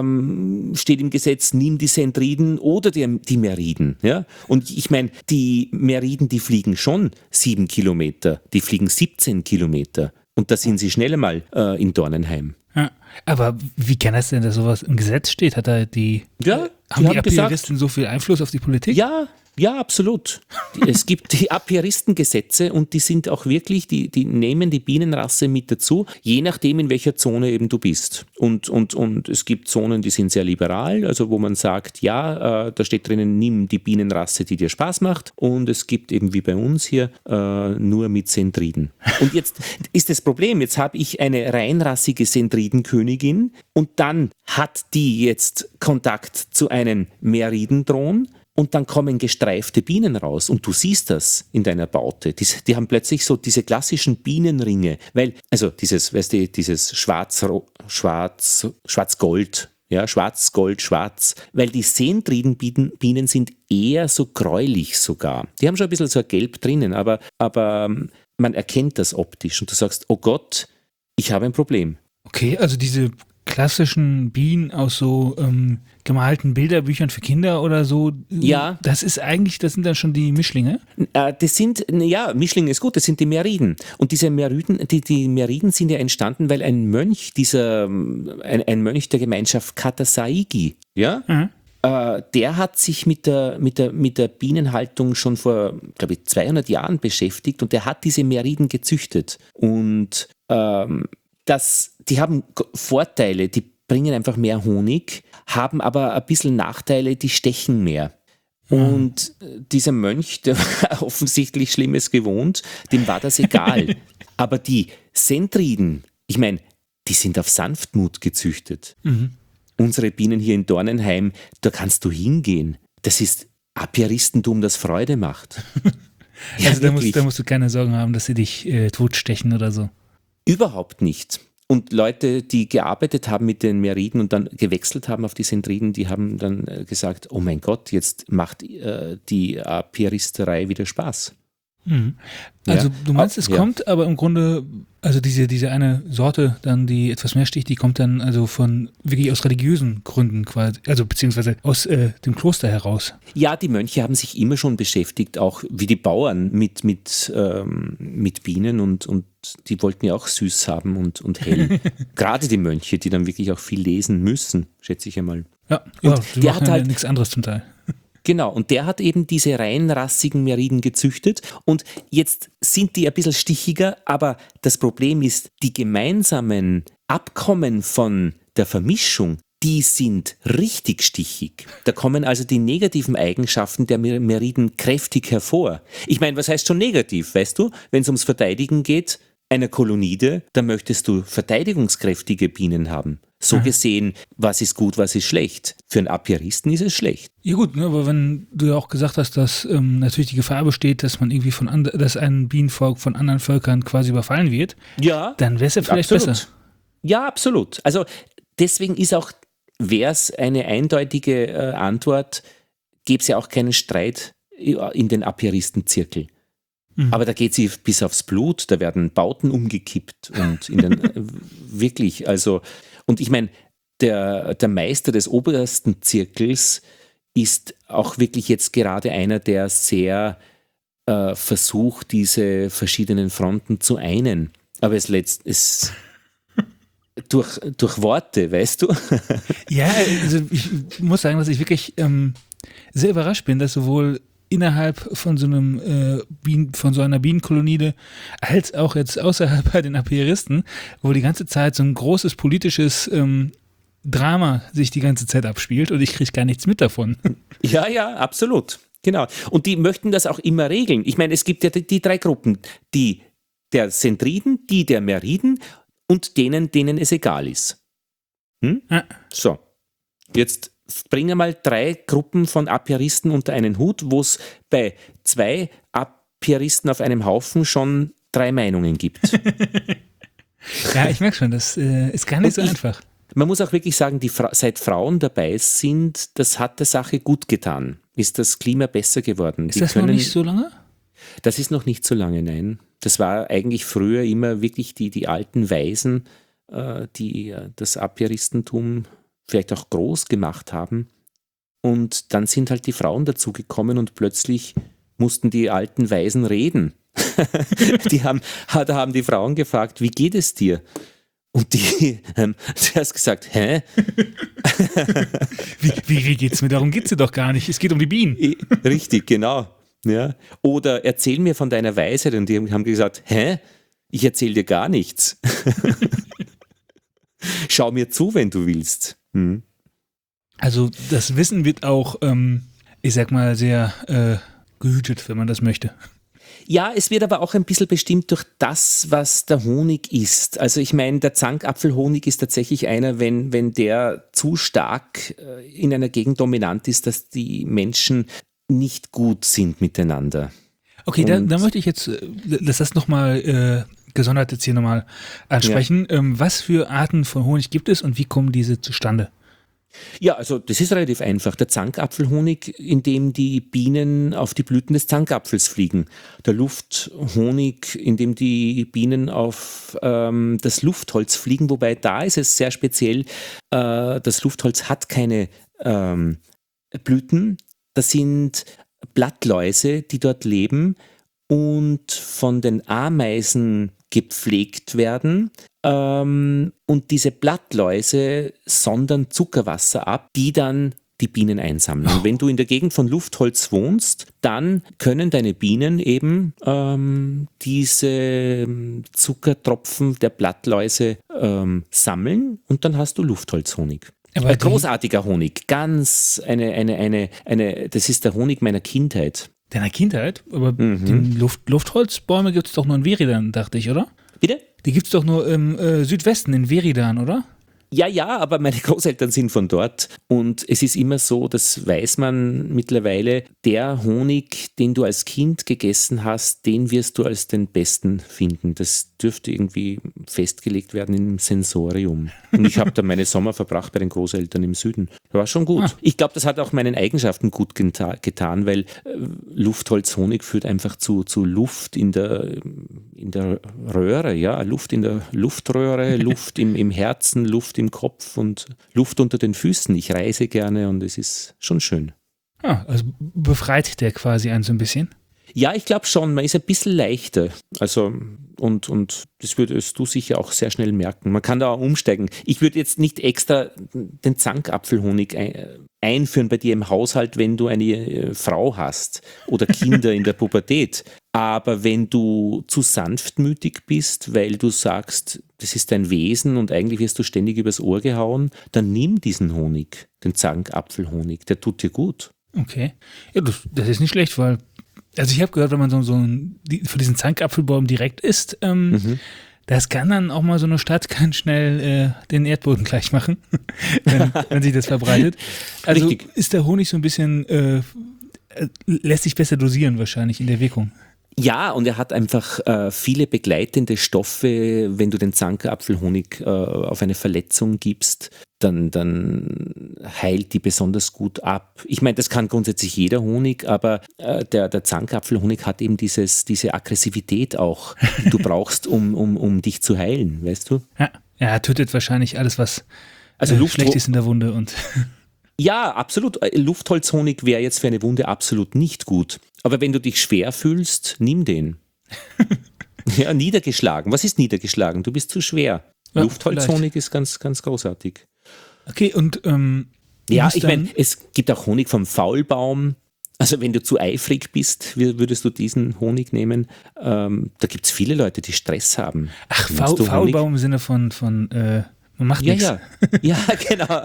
ähm, steht im Gesetz, nimm die Sendriden oder die, die Meriden. Ja? Und ich meine, die Meriden, die fliegen schon sieben Kilometer, die fliegen siebzehn Kilometer. Und da sind sie schnell einmal äh, in Dornenheim. Ja, aber wie kann das denn, dass sowas im Gesetz steht? Hat da die, ja, die haben die haben Apieristen gesagt, so viel Einfluss auf die Politik? Ja, ja, absolut. Es gibt die Apiaristengesetze und die sind auch wirklich, die, die nehmen die Bienenrasse mit dazu, je nachdem, in welcher Zone eben du bist. Und, und, und es gibt Zonen, die sind sehr liberal, also wo man sagt, ja, äh, da steht drinnen, nimm die Bienenrasse, die dir Spaß macht. Und es gibt eben wie bei uns hier äh, nur mit Sendriden. Und jetzt ist das Problem, jetzt habe ich eine reinrassige Sendridenkönigin und dann hat die jetzt Kontakt zu einem Meridendron. Und dann kommen gestreifte Bienen raus und du siehst das in deiner Baute. Die, die haben plötzlich so diese klassischen Bienenringe, weil, also dieses, weißt du, dieses Schwarz, Schwarz, Schwarz-Gold, ja, Schwarz, Gold, Schwarz, weil die Sendridenbienen sind eher so gräulich sogar. Die haben schon ein bisschen so ein Gelb drinnen, aber, aber man erkennt das optisch und du sagst, oh Gott, ich habe ein Problem. Okay, also diese klassischen Bienen aus so ähm, gemalten Bilderbüchern für Kinder oder so. Ja. Das ist eigentlich, das sind dann schon die Mischlinge? Äh, das sind, ja, Mischlinge ist gut, das sind die Meriden. Und diese Meriden, die, die Meriden sind ja entstanden, weil ein Mönch, dieser, ein, ein Mönch der Gemeinschaft Katasaigi, ja, mhm. äh, der hat sich mit der, mit der, mit der Bienenhaltung schon vor, glaube ich, zweihundert Jahren beschäftigt und der hat diese Meriden gezüchtet. Und ähm, das, die haben Vorteile, die bringen einfach mehr Honig, haben aber ein bisschen Nachteile, die stechen mehr. Mhm. Und dieser Mönch, der war offensichtlich Schlimmes gewohnt, dem war das egal. Aber die Sendriden, ich meine, die sind auf Sanftmut gezüchtet. Mhm. Unsere Bienen hier in Dornenheim, da kannst du hingehen. Das ist Apiaristentum, das Freude macht. Ja, also da musst, da musst du keine Sorgen haben, dass sie dich äh, totstechen oder so. Überhaupt nicht. Und Leute, die gearbeitet haben mit den Meriden und dann gewechselt haben auf die Sendriden, die haben dann gesagt, oh mein Gott, jetzt macht äh, die Apiaristerei wieder Spaß. Mhm. Also ja. Du meinst, es ja. kommt aber im Grunde, also diese, diese eine Sorte dann, die etwas mehr sticht, die kommt dann also von wirklich aus religiösen Gründen quasi, also beziehungsweise aus äh, dem Kloster heraus. Ja, die Mönche haben sich immer schon beschäftigt, auch wie die Bauern mit, mit, ähm, mit Bienen und, und die wollten ja auch süß haben und, und hell. Gerade die Mönche, die dann wirklich auch viel lesen müssen, schätze ich einmal. Ja, ja und die der machen hat halt ja nichts anderes zum Teil. Genau, und der hat eben diese reinrassigen Meriden gezüchtet und jetzt sind die ein bisschen stichiger, aber das Problem ist, die gemeinsamen Abkommen von der Vermischung, die sind richtig stichig. Da kommen also die negativen Eigenschaften der Meriden kräftig hervor. Ich meine, was heißt schon negativ, weißt du? Wenn es ums Verteidigen geht, einer Kolonide, da möchtest du verteidigungskräftige Bienen haben. So gesehen, was ist gut, was ist schlecht. Für einen Apiaristen ist es schlecht. Ja gut, ne, aber wenn du ja auch gesagt hast, dass ähm, natürlich die Gefahr besteht, dass man irgendwie von and- dass ein Bienenvolk von anderen Völkern quasi überfallen wird, ja, dann wäre es ja vielleicht absolut. besser. Ja, absolut. Also deswegen ist auch, wäre es eine eindeutige äh, Antwort, gäbe es ja auch keinen Streit in den Apiaristenzirkel. Mhm. Aber da geht sie bis aufs Blut, da werden Bauten umgekippt und in den, wirklich, also, und ich meine, der, der Meister des obersten Zirkels ist auch wirklich jetzt gerade einer, der sehr äh, versucht, diese verschiedenen Fronten zu einen. Aber es letzt, es durch, durch Worte, weißt du? Ja, also ich muss sagen, dass ich wirklich ähm, sehr überrascht bin, dass sowohl innerhalb von so einem äh, Bien, von so einer Bienenkolonie als auch jetzt außerhalb bei den Apiaristen, wo die ganze Zeit so ein großes politisches ähm, Drama sich die ganze Zeit abspielt und ich kriege gar nichts mit davon. Ja, ja, absolut. Genau. Und die möchten das auch immer regeln. Ich meine, es gibt ja die, die drei Gruppen, die der Zentriden, die der Meriden und denen, denen es egal ist. Hm? Ja. So, jetzt bringen wir mal drei Gruppen von Apiaristen unter einen Hut, wo es bei zwei Apiaristen auf einem Haufen schon drei Meinungen gibt. Ja, ich merke schon, das äh, ist gar nicht so ich, einfach. Man muss auch wirklich sagen, die Fra- seit Frauen dabei sind, das hat der Sache gut getan. Ist das Klima besser geworden. Ist die das können, noch nicht so lange? Das ist noch nicht so lange, nein. Das war eigentlich früher immer wirklich die, die alten Weisen, äh, die äh, das Apiaristentum vielleicht auch groß gemacht haben. Und dann sind halt die Frauen dazugekommen und plötzlich mussten die alten Weisen reden. die haben, da haben die Frauen gefragt, wie geht es dir? Und die haben zuerst gesagt, hä? wie, wie, wie geht's mir? Darum geht's dir doch gar nicht. Es geht um die Bienen. Richtig, genau. Ja. Oder erzähl mir von deiner Weisheit. Und die haben gesagt, hä? Ich erzähl dir gar nichts. Schau mir zu, wenn du willst. Hm. Also das Wissen wird auch, ähm, ich sag mal, sehr äh, gehütet, wenn man das möchte. Ja, es wird aber auch ein bisschen bestimmt durch das, was der Honig ist. Also ich meine, der Zankapfelhonig ist tatsächlich einer, wenn, wenn der zu stark in einer Gegend dominant ist, dass die Menschen nicht gut sind miteinander. Okay, da, da möchte ich jetzt, lass das nochmal äh, gesondert jetzt hier nochmal ansprechen. Ja. Ähm, was für Arten von Honig gibt es und wie kommen diese zustande? Ja, also das ist relativ einfach. Der Zankapfelhonig, in dem die Bienen auf die Blüten des Zankapfels fliegen. Der Lufthonig, in dem die Bienen auf ähm, das Luftholz fliegen, wobei da ist es sehr speziell, äh, das Luftholz hat keine ähm, Blüten, das sind Blattläuse, die dort leben und von den Ameisen gepflegt werden. Ähm, und diese Blattläuse sondern Zuckerwasser ab, die dann die Bienen einsammeln. Und wenn du in der Gegend von Luftholz wohnst, dann können deine Bienen eben ähm, diese Zuckertropfen der Blattläuse ähm, sammeln und dann hast du Luftholzhonig. Aber ein großartiger Honig, ganz eine, eine, eine, eine, das ist der Honig meiner Kindheit. Deiner Kindheit? Aber mhm. die Luft, Luftholzbäume gibt es doch nur in Veridan, dachte ich, oder? Bitte? Die gibt es doch nur im äh, Südwesten, in Veridan, oder? Ja, ja, aber meine Großeltern sind von dort und es ist immer so, das weiß man mittlerweile, der Honig, den du als Kind gegessen hast, den wirst du als den besten finden. Das dürfte irgendwie festgelegt werden im Sensorium. Und ich habe da meine Sommer verbracht bei den Großeltern im Süden. War schon gut. Ah. Ich glaube, das hat auch meinen Eigenschaften gut geta- getan, weil äh, Luftholzhonig führt einfach zu, zu Luft in der, in der Röhre, ja, Luft in der Luftröhre, Luft im, im Herzen, Luft im Kopf und Luft unter den Füßen. Ich reise gerne und es ist schon schön. Ah, also befreit der quasi einen so ein bisschen? Ja, ich glaube schon, man ist ein bisschen leichter. Also und, und das würdest du sicher auch sehr schnell merken. Man kann da auch umsteigen. Ich würde jetzt nicht extra den Zankapfelhonig einführen bei dir im Haushalt, wenn du eine Frau hast oder Kinder in der Pubertät. Aber wenn du zu sanftmütig bist, weil du sagst, das ist dein Wesen und eigentlich wirst du ständig übers Ohr gehauen, dann nimm diesen Honig, den Zankapfelhonig, der tut dir gut. Okay, ja, das, das ist nicht schlecht, weil, also ich habe gehört, wenn man so, so ein, die, von diesen Zankapfelbaum direkt isst, ähm, mhm. das kann dann auch mal so eine Stadt ganz schnell äh, den Erdboden gleich machen, wenn, wenn sich das verbreitet. Also Richtig. Ist der Honig so ein bisschen, äh, lässt sich besser dosieren wahrscheinlich in der Wirkung. Ja, und er hat einfach äh, viele begleitende Stoffe. Wenn du den Zankapfelhonig äh, auf eine Verletzung gibst, dann, dann heilt die besonders gut ab. Ich meine, das kann grundsätzlich jeder Honig, aber äh, der, der Zankapfelhonig hat eben dieses, diese Aggressivität auch, die du brauchst, um, um, um dich zu heilen, weißt du? Ja, er tötet wahrscheinlich alles, was Also äh, Luft- schlecht ist in der Wunde. Und Ja, absolut. Luftholzhonig wäre jetzt für eine Wunde absolut nicht gut. Aber wenn du dich schwer fühlst, nimm den. Ja, niedergeschlagen. Was ist niedergeschlagen? Du bist zu schwer. Ja, Luftholzhonig ist ganz, ganz großartig. okay, und ähm, Ja, muss ich dann- meine, es gibt auch Honig vom Faulbaum. Also wenn du zu eifrig bist, wür- würdest du diesen Honig nehmen. Ähm, da gibt es viele Leute, die Stress haben. Ach, Nimmst Faul, du Honig? Faulbaum im Sinne von, von äh, man macht Ja, nichts. ja. Ja, genau.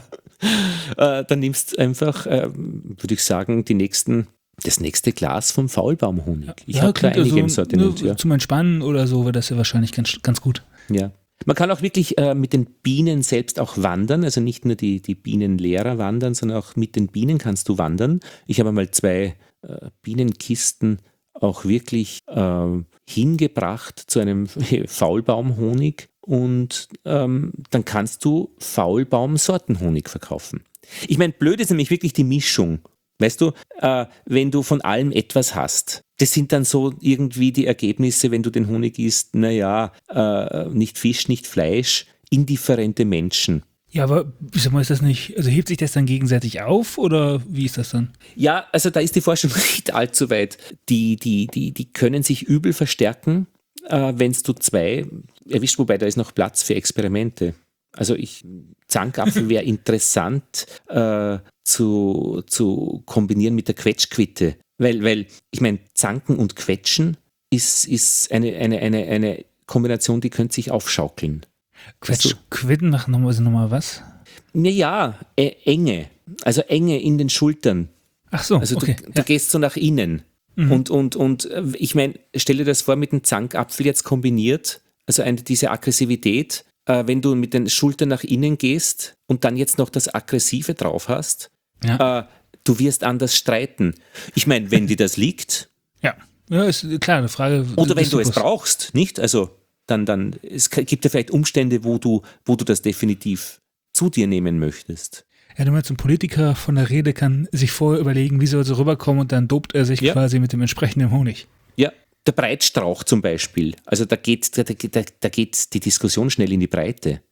äh, dann nimmst einfach, äh, würde ich sagen, die nächsten, das nächste Glas vom Faulbaumhonig. Ich ja, habe da klingt einige ja im so, Sortiment. ne, Ja. zum Entspannen oder so wäre das ja wahrscheinlich ganz, ganz gut. Ja. Man kann auch wirklich äh, mit den Bienen selbst auch wandern, also nicht nur die, die Bienenlehrer wandern, sondern auch mit den Bienen kannst du wandern. Ich habe mal zwei äh, Bienenkisten auch wirklich äh, hingebracht zu einem Faulbaumhonig und ähm, dann kannst du Faulbaum-Sortenhonig verkaufen. Ich meine, blöd ist nämlich wirklich die Mischung. Weißt du, äh, wenn du von allem etwas hast, das sind dann so irgendwie die Ergebnisse, wenn du den Honig isst, naja, äh, nicht Fisch, nicht Fleisch, indifferente Menschen. Ja, aber ich sag mal, ist das nicht, also hebt sich das dann gegenseitig auf oder wie ist das dann? Ja, also da ist die Forschung nicht allzu weit. Die, die, die, die können sich übel verstärken, äh, wenn du zwei erwischt, wobei da ist noch Platz für Experimente. Also ich, Zankapfel wäre interessant äh, zu, zu kombinieren mit der Quetschquitte. Weil, weil ich meine, Zanken und Quetschen ist, ist eine, eine, eine, eine Kombination, die könnte sich aufschaukeln. Quetsch, Weißt Quitten machen nochmal also noch mal was? Naja, äh, Enge. Also Enge in den Schultern. Ach so, Also okay. du, du gehst so nach innen. Mhm. Und, und, und äh, ich meine, stell dir das vor mit dem Zankapfel jetzt kombiniert, also eine, diese Aggressivität, äh, wenn du mit den Schultern nach innen gehst und dann jetzt noch das Aggressive drauf hast, Ja. äh, du wirst anders streiten. Ich meine, wenn dir das liegt, ja. Ja, ist klar, eine Frage. oder wenn des du es Suchers. brauchst, nicht? Also dann, dann, es gibt ja vielleicht Umstände, wo du, wo du das definitiv zu dir nehmen möchtest. Ja, du meinst, ein Politiker von der Rede kann sich vorher überlegen, wie soll er so rüberkommen und dann dopt er sich Ja. quasi mit dem entsprechenden Honig. Ja, der Breitstrauch zum Beispiel. Also da geht, da, da, da geht die Diskussion schnell in die Breite.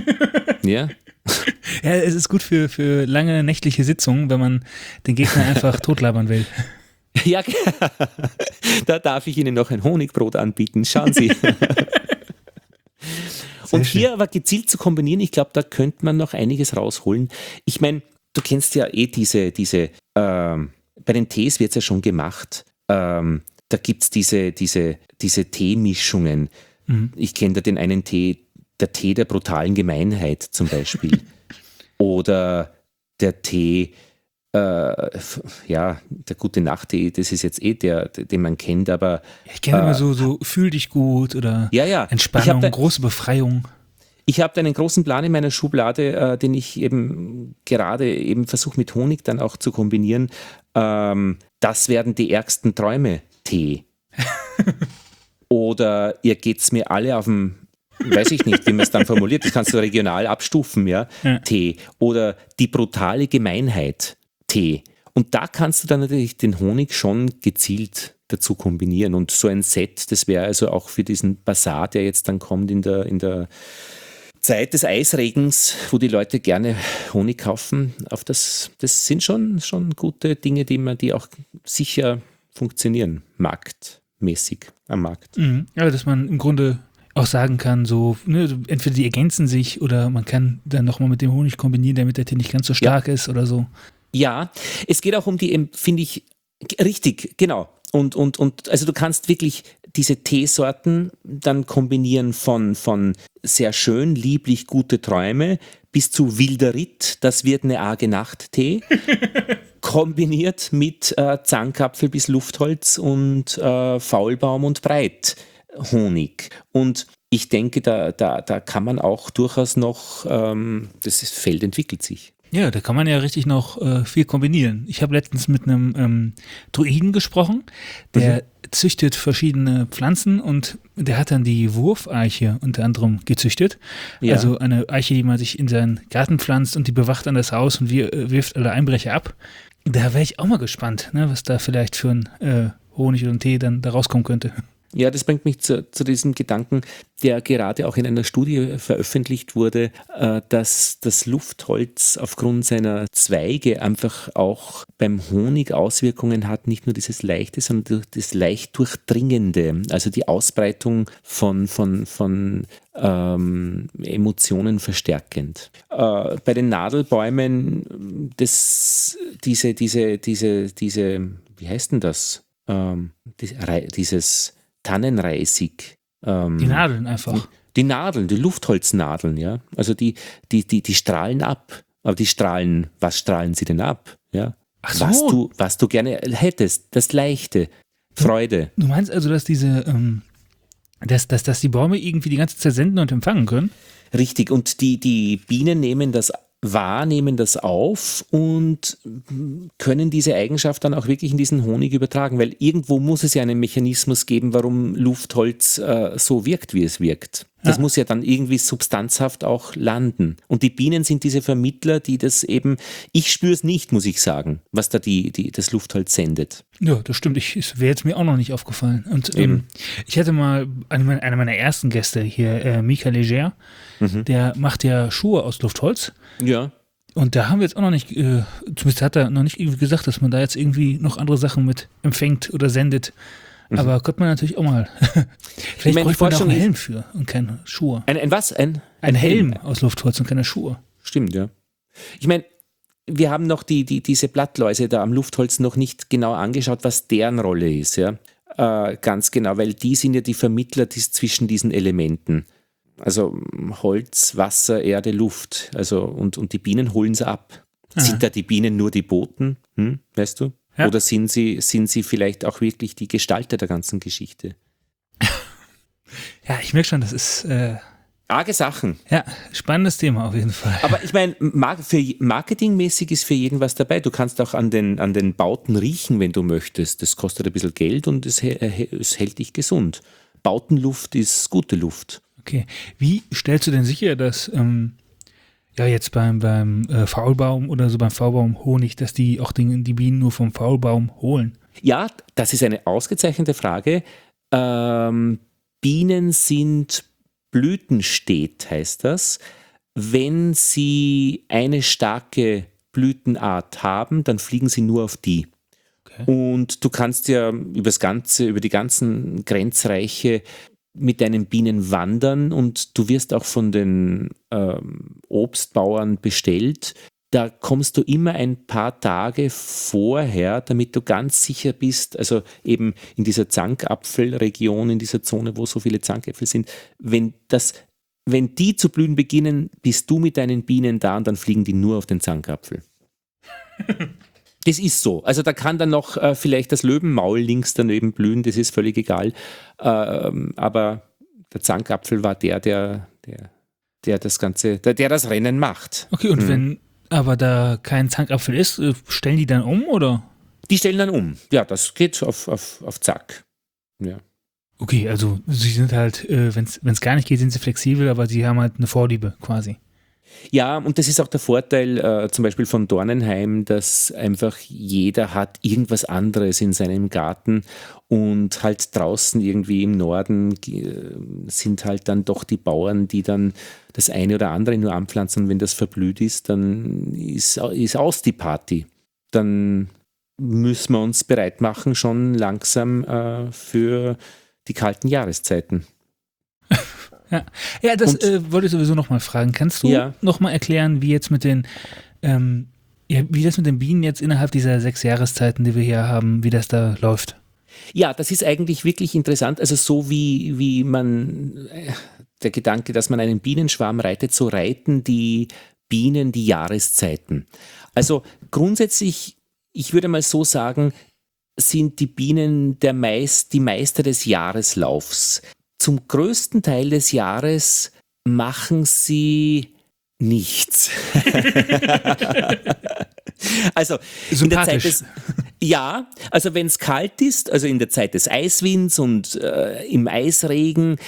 Ja, Ja, es ist gut für, für lange nächtliche Sitzungen, wenn man den Gegner einfach totlabern will. ja, da darf ich Ihnen noch ein Honigbrot anbieten. Schauen Sie. Und schön. hier aber gezielt zu kombinieren, ich glaube, da könnte man noch einiges rausholen. Ich meine, du kennst ja eh diese, diese ähm, bei den Tees wird es ja schon gemacht, ähm, da gibt es diese, diese, diese Teemischungen. Mhm. Ich kenne da den einen Tee, der Tee der brutalen Gemeinheit zum Beispiel. Oder der Tee, äh, f- ja, der gute Nachttee, das ist jetzt eh der, den man kennt, aber Ich kenne immer so, so fühl dich gut oder ja, ja. Ich Entspannung, habe da, große Befreiung. ich hab da einen großen Plan in meiner Schublade, äh, den ich eben gerade eben versuche mit Honig dann auch zu kombinieren. Ähm, das werden die ärgsten Träume Tee. Oder ihr geht's mir alle auf dem, weiß ich nicht, wie man es dann formuliert, das kannst du regional abstufen, ja, Ja. Tee. Oder die brutale Gemeinheit Tee. Und da kannst du dann natürlich den Honig schon gezielt dazu kombinieren. Und so ein Set, das wäre also auch für diesen Basar, der jetzt dann kommt in der, in der Zeit des Eisregens, wo die Leute gerne Honig kaufen, auf das, das sind schon, schon gute Dinge, die man, die auch sicher funktionieren, marktmäßig am Markt. Mhm. Ja, dass man im Grunde auch sagen kann, so, ne, so entweder die ergänzen sich oder man kann dann nochmal mit dem Honig kombinieren, damit der Tee nicht ganz so stark ist oder so. Ja, es geht auch um die, finde ich, richtig, genau. Und, und, und also du kannst wirklich diese Teesorten dann kombinieren von, von sehr schön, lieblich, gute Träume bis zu wilder Ritt, das wird eine arge Nacht-Tee, kombiniert mit äh, Zankapfel bis Luftholz und äh, Faulbaum und Breithonig. Und ich denke, da, da, da kann man auch durchaus noch, ähm, das Feld entwickelt sich. Ja, da kann man ja richtig noch äh, viel kombinieren. Ich habe letztens mit einem ähm, Druiden gesprochen, der mhm. züchtet verschiedene Pflanzen und der hat dann die Wurfeiche unter anderem gezüchtet. Ja. Also eine Eiche, die man sich in seinen Garten pflanzt und die bewacht dann das Haus und wir, äh, wirft alle Einbrecher ab. Da wäre ich auch mal gespannt, ne, was da vielleicht für ein äh, Honig oder ein Tee dann da rauskommen könnte. Ja, das bringt mich zu, zu diesem Gedanken, der gerade auch in einer Studie veröffentlicht wurde, äh, dass das Luftholz aufgrund seiner Zweige einfach auch beim Honig Auswirkungen hat, nicht nur dieses Leichte, sondern das leicht Durchdringende, also die Ausbreitung von, von, von ähm, Emotionen verstärkend. Äh, bei den Nadelbäumen, das, diese, diese, diese, diese, wie heißt denn das? Ähm, die, dieses Tannenreisig. Ähm, die Nadeln einfach. Die Nadeln, die Luftholznadeln, ja. Also die, die, die, die strahlen ab. Aber die strahlen, was strahlen sie denn ab? Ja. Ach so. Was du, was du gerne hättest, das Leichte, Freude. Du meinst also, dass diese, ähm, dass, dass, dass die Bäume irgendwie die ganze Zeit senden und empfangen können? Richtig, und die, die Bienen nehmen das wahr, nehmen das auf und können diese Eigenschaft dann auch wirklich in diesen Honig übertragen, weil irgendwo muss es ja einen Mechanismus geben, warum Luftholz äh, so wirkt, wie es wirkt. Das ja. muss ja dann irgendwie substanzhaft auch landen. Und die Bienen sind diese Vermittler, die das eben, ich spüre es nicht, muss ich sagen, was da die, die, das Luftholz sendet. Ja, das stimmt. Ich, es wäre jetzt mir auch noch nicht aufgefallen. Und ähm, ich hatte mal einen, einer meiner ersten Gäste hier, äh, Mika Leger, mhm. der macht ja Schuhe aus Luftholz. Ja. Und da haben wir jetzt auch noch nicht, äh, zumindest hat er noch nicht irgendwie gesagt, dass man da jetzt irgendwie noch andere Sachen mit empfängt oder sendet. Mhm. Aber könnte man natürlich auch mal. Vielleicht bräuchte man da auch einen Helm für und keine Schuhe. Ein, ein was? Ein, ein, ein Helm, Helm aus Luftholz und keine Schuhe. Stimmt, ja. Ich meine, wir haben noch die, die, diese Blattläuse da am Luftholz noch nicht genau angeschaut, was deren Rolle ist. Ja? Äh, ganz genau, weil die sind ja die Vermittler dies, zwischen diesen Elementen. Also Holz, Wasser, Erde, Luft. Also, und, und die Bienen holen es ab. Aha. Sind da die Bienen nur die Boten? Hm, weißt du? Ja. Oder sind sie, sind sie vielleicht auch wirklich die Gestalter der ganzen Geschichte? Ja, ich merke schon, das ist äh, arge Sachen. Ja, spannendes Thema auf jeden Fall. Aber ich meine, für marketingmäßig ist für jeden was dabei. Du kannst auch an den, an den Bauten riechen, wenn du möchtest. Das kostet ein bisschen Geld und es, es hält dich gesund. Bautenluft ist gute Luft. Okay. Wie stellst du denn sicher, dass ähm, ja jetzt beim, beim äh, Faulbaum oder so beim Faulbaum Honig, dass die auch den, die Bienen nur vom Faulbaum holen? Ja, das ist eine ausgezeichnete Frage. Ähm, Bienen sind blütenstet, heißt das. Wenn sie eine starke Blütenart haben, dann fliegen sie nur auf die. Okay. Und du kannst ja übers ganze, über die ganzen Grenzreiche mit deinen Bienen wandern und du wirst auch von den ähm, Obstbauern bestellt. Da kommst du immer ein paar Tage vorher, damit du ganz sicher bist, also eben in dieser Zankapfelregion, in dieser Zone, wo so viele Zankäpfel sind, wenn, das, wenn die zu blühen beginnen, bist du mit deinen Bienen da und dann fliegen die nur auf den Zankapfel. Das ist so. Also da kann dann noch äh, vielleicht das Löwenmaul links daneben blühen, das ist völlig egal. Ähm, aber der Zankapfel war der, der, der, der das Ganze, der, der das Rennen macht. Okay, und mhm. wenn aber da kein Zankapfel ist, stellen die dann um, oder? Die stellen dann um. Ja, das geht auf, auf, auf Zack. Ja. Okay, also sie sind halt, äh, wenn es gar nicht geht, sind sie flexibel, aber sie haben halt eine Vorliebe quasi. Ja, und das ist auch der Vorteil äh, zum Beispiel von Dornenheim, dass einfach jeder hat irgendwas anderes in seinem Garten und halt draußen irgendwie im Norden äh, sind halt dann doch die Bauern, die dann das eine oder andere nur anpflanzen und wenn das verblüht ist, dann ist, ist aus die Party. Dann müssen wir uns bereit machen schon langsam äh, für die kalten Jahreszeiten. Ja, ja das äh, wollte ich sowieso noch mal fragen. Kannst du ja. noch mal erklären, wie jetzt mit den, ähm, ja, wie das mit den Bienen jetzt innerhalb dieser sechs Jahreszeiten, die wir hier haben, wie das da läuft? Ja, das ist eigentlich wirklich interessant. Also so wie, wie man, äh, der Gedanke, dass man einen Bienenschwarm reitet, so reiten die Bienen die Jahreszeiten. Also grundsätzlich, ich würde mal so sagen, sind die Bienen der Meist, die Meister des Jahreslaufs. Zum größten Teil des Jahres machen sie Nichts. Also in der Zeit des, ja, also wenn es kalt ist, also in der Zeit des Eiswinds und äh, im Eisregen,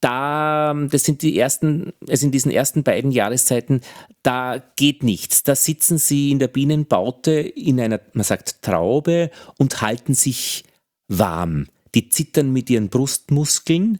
da, das sind die ersten, also in diesen ersten beiden Jahreszeiten, da geht nichts. Da sitzen sie in der Bienenbaute in einer, man sagt Traube und halten sich warm. Die zittern mit ihren Brustmuskeln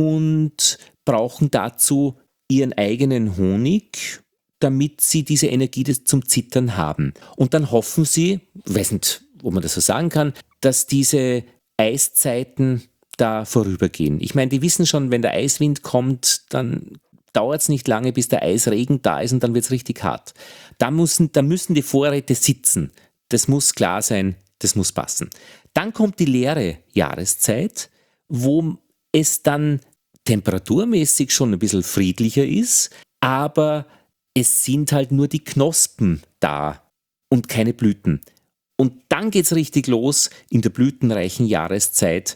und brauchen dazu ihren eigenen Honig, damit sie diese Energie des, zum Zittern haben. Und dann hoffen sie, ich weiß nicht, ob man das so sagen kann, dass diese Eiszeiten da vorübergehen. Ich meine, die wissen schon, wenn der Eiswind kommt, dann dauert es nicht lange, bis der Eisregen da ist und dann wird es richtig hart. Da müssen, da müssen die Vorräte sitzen. Das muss klar sein, das muss passen. Dann kommt die leere Jahreszeit, wo es dann temperaturmäßig schon ein bisschen friedlicher ist, aber es sind halt nur die Knospen da und keine Blüten. Und dann geht's richtig los in der blütenreichen Jahreszeit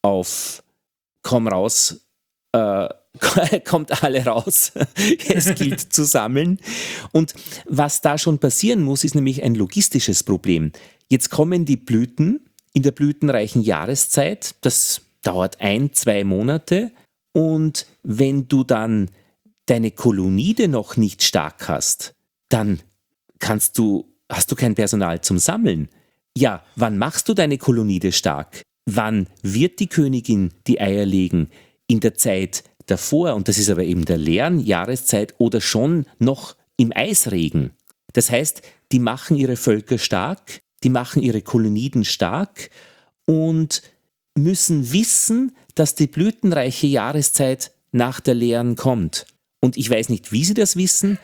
auf komm raus, äh, kommt alle raus. Es gilt zu sammeln. Und was da schon passieren muss, ist nämlich ein logistisches Problem. Jetzt kommen die Blüten in der blütenreichen Jahreszeit. Das dauert ein, zwei Monate. Und wenn du dann deine Kolonide noch nicht stark hast, dann kannst du, hast du kein Personal zum Sammeln. Ja, wann machst du deine Kolonide stark? Wann wird die Königin die Eier legen? In der Zeit davor, und das ist aber eben der leeren Jahreszeit oder schon noch im Eisregen. Das heißt, die machen ihre Völker stark, die machen ihre Koloniden stark und müssen wissen, dass die blütenreiche Jahreszeit nach der leeren kommt. Und ich weiß nicht, wie sie das wissen,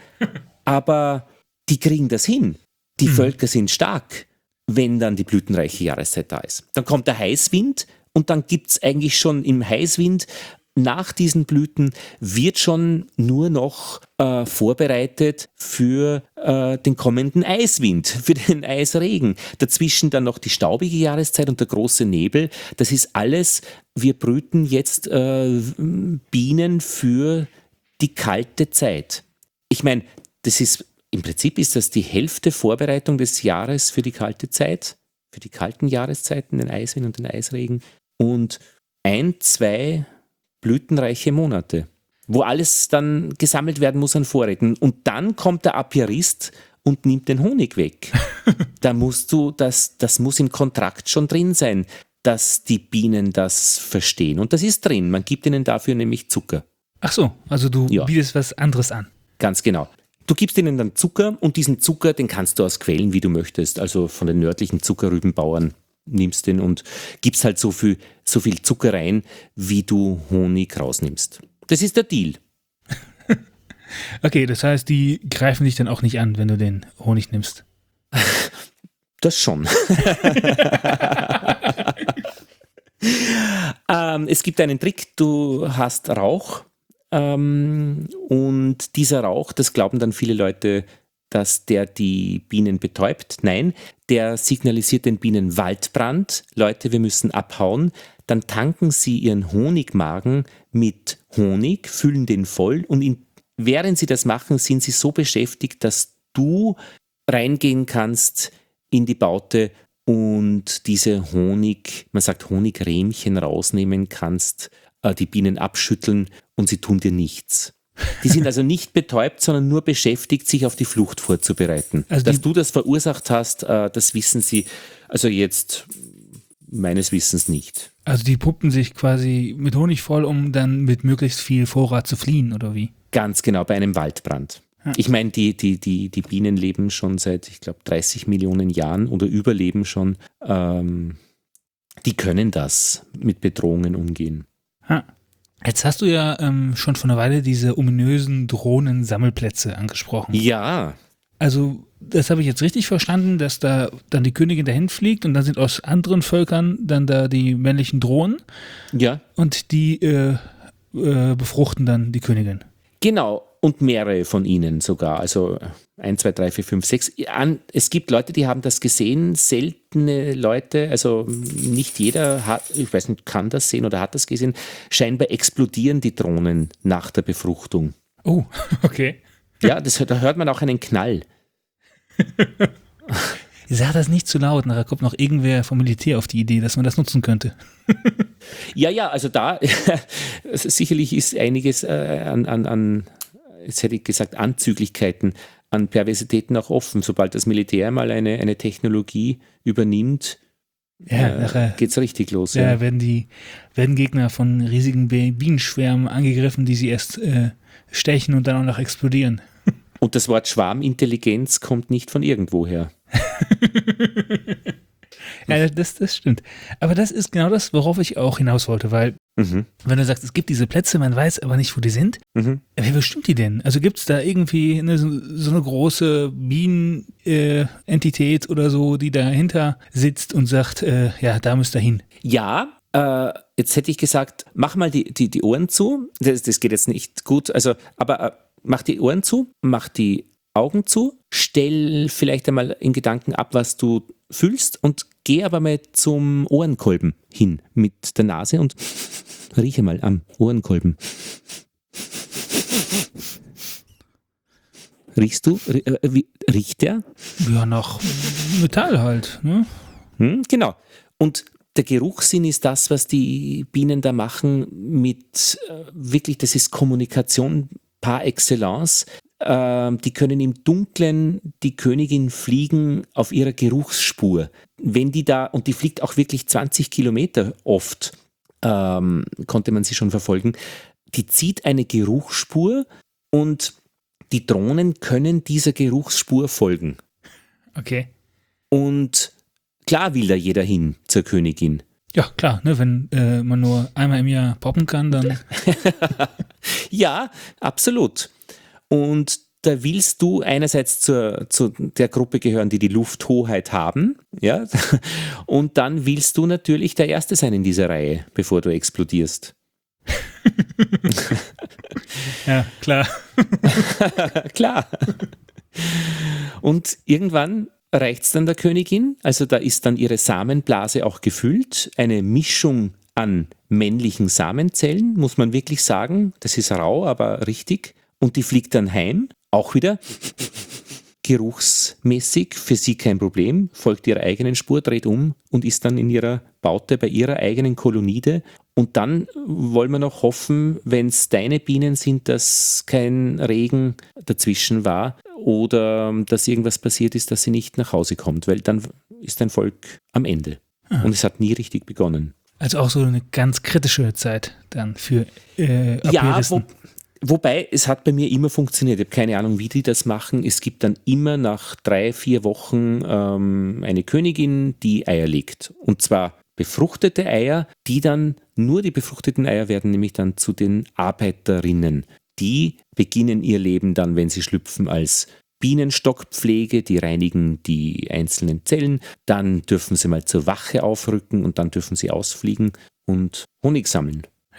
aber die kriegen das hin. Die mhm. Völker sind stark, wenn dann die blütenreiche Jahreszeit da ist. Dann kommt der Heißwind und dann gibt es eigentlich schon im Heißwind, nach diesen Blüten wird schon nur noch äh, vorbereitet für äh, den kommenden Eiswind, für den Eisregen. Dazwischen dann noch die staubige Jahreszeit und der große Nebel. Das ist alles, wir brüten jetzt äh, Bienen für die kalte Zeit. Ich meine, das ist im Prinzip ist das die Hälfte Vorbereitung des Jahres für die kalte Zeit, für die kalten Jahreszeiten, den Eiswind und den Eisregen und ein, zwei blütenreiche Monate, wo alles dann gesammelt werden muss an Vorräten. Und dann kommt der Apiarist und nimmt den Honig weg. Da musst du, das, das muss im Kontrakt schon drin sein, dass die Bienen das verstehen. Und das ist drin. Man gibt ihnen dafür nämlich Zucker. Ach so, also du ja. bietest was anderes an. Ganz genau. Du gibst ihnen dann Zucker und diesen Zucker, den kannst du aus Quellen, wie du möchtest, also von den nördlichen Zuckerrübenbauern nimmst den und gibst halt so viel, so viel Zucker rein, wie du Honig rausnimmst. Das ist der Deal. Okay, das heißt, die greifen dich dann auch nicht an, wenn du den Honig nimmst. Das schon. ähm, es gibt einen Trick, du hast Rauch ähm, und dieser Rauch, das glauben dann viele Leute, dass der die Bienen betäubt. Nein, der signalisiert den Bienen Waldbrand. Leute, wir müssen abhauen. Dann tanken sie ihren Honigmagen mit Honig, füllen den voll und in, während sie das machen, sind sie so beschäftigt, dass du reingehen kannst in die Baute und diese Honig, man sagt Honigrämchen rausnehmen kannst, äh, die Bienen abschütteln und sie tun dir nichts. Die sind also nicht betäubt, sondern nur beschäftigt, sich auf die Flucht vorzubereiten. Also Dass du das verursacht hast, äh, das wissen sie also jetzt meines Wissens nicht. Also die puppen sich quasi mit Honig voll, um dann mit möglichst viel Vorrat zu fliehen, oder wie? Ganz genau, bei einem Waldbrand. Ja. Ich meine, die, die, die, die Bienen leben schon seit, ich glaube, dreißig Millionen Jahren oder überleben schon. Ähm, die können das mit Bedrohungen umgehen. Ja. Jetzt hast du ja ähm, schon vor einer Weile diese ominösen Drohnen-Sammelplätze angesprochen. Ja. Also das habe ich jetzt richtig verstanden, dass da dann die Königin dahin fliegt und dann sind aus anderen Völkern dann da die männlichen Drohnen. Ja. Und die äh, äh, befruchten dann die Königin. Genau. Und mehrere von ihnen sogar, also eins, zwei, drei, vier, fünf, sechs. Es gibt Leute, die haben das gesehen, seltene Leute, also nicht jeder hat, ich weiß nicht, kann das sehen oder hat das gesehen. Scheinbar explodieren die Drohnen nach der Befruchtung. Oh, okay. Ja, das, da hört man auch einen Knall. Sag das nicht zu laut, nachher kommt noch irgendwer vom Militär auf die Idee, dass man das nutzen könnte. Ja, ja, also da also sicherlich ist einiges äh, an, an, an, jetzt hätte ich gesagt, Anzüglichkeiten, an Perversitäten auch offen. Sobald das Militär mal eine, eine Technologie übernimmt, Ja, äh, nachher geht's richtig los. ja, Ja. werden die werden Gegner von riesigen Bienenschwärmen angegriffen, die sie erst äh, stechen und dann auch noch explodieren. Und das Wort Schwarmintelligenz kommt nicht von irgendwoher. Ja, das, das stimmt. Aber das ist genau das, worauf ich auch hinaus wollte, weil Mhm. wenn du sagst, es gibt diese Plätze, man weiß aber nicht, wo die sind, Mhm. wer bestimmt die denn? Also gibt es da irgendwie eine, so so eine große Bienenentität oder so, die dahinter sitzt und sagt, äh, ja, da müsst ihr hin. Ja, äh, jetzt hätte ich gesagt, mach mal die, die, die Ohren zu. Das, das geht jetzt nicht gut. Also, aber äh, mach die Ohren zu, mach die Augen zu, stell vielleicht einmal in Gedanken ab, was du fühlst und geh aber mal zum Ohrenkolben hin mit der Nase und rieche mal am Ohrenkolben. Riechst du? Rie- äh, wie, riecht der? Ja, nach Metall halt, ne? Hm, genau. Und der Geruchssinn ist das, was die Bienen da machen mit äh, wirklich, das ist Kommunikation par excellence. Ähm, die können im Dunkeln die Königin fliegen auf ihrer Geruchsspur. Wenn die da, und die fliegt auch wirklich zwanzig Kilometer oft, ähm, konnte man sie schon verfolgen, die zieht eine Geruchsspur und die Drohnen können dieser Geruchsspur folgen. Okay. Und klar will da jeder hin zur Königin. Ja, klar, ne, wenn äh, man nur einmal im Jahr poppen kann, dann Ja, absolut. Und da willst du einerseits zur, zu der Gruppe gehören, die die Lufthoheit haben, ja, und dann willst du natürlich der Erste sein in dieser Reihe, bevor du explodierst. ja, klar. Klar. Und irgendwann reicht es dann der Königin, also da ist dann ihre Samenblase auch gefüllt, eine Mischung an männlichen Samenzellen, muss man wirklich sagen, das ist rau, aber richtig, und die fliegt dann heim, auch wieder geruchsmäßig, für sie kein Problem, folgt ihrer eigenen Spur, dreht um und ist dann in ihrer Baute bei ihrer eigenen Kolonide. Und dann wollen wir noch hoffen, wenn es deine Bienen sind, dass kein Regen dazwischen war oder dass irgendwas passiert ist, dass sie nicht nach Hause kommt, weil dann ist dein Volk am Ende. Ah. Und es hat nie richtig begonnen. Also auch so eine ganz kritische Zeit dann für äh, Ja, Apiristen. wo, wobei es hat bei mir immer funktioniert. Ich habe keine Ahnung, wie die das machen. Es gibt dann immer nach drei, vier Wochen ähm, eine Königin, die Eier legt. Und zwar befruchtete Eier, die dann, nur die befruchteten Eier werden nämlich dann zu den Arbeiterinnen. Die beginnen ihr Leben dann, wenn sie schlüpfen, als Bienenstockpflege, die reinigen die einzelnen Zellen, dann dürfen sie mal zur Wache aufrücken und dann dürfen sie ausfliegen und Honig sammeln.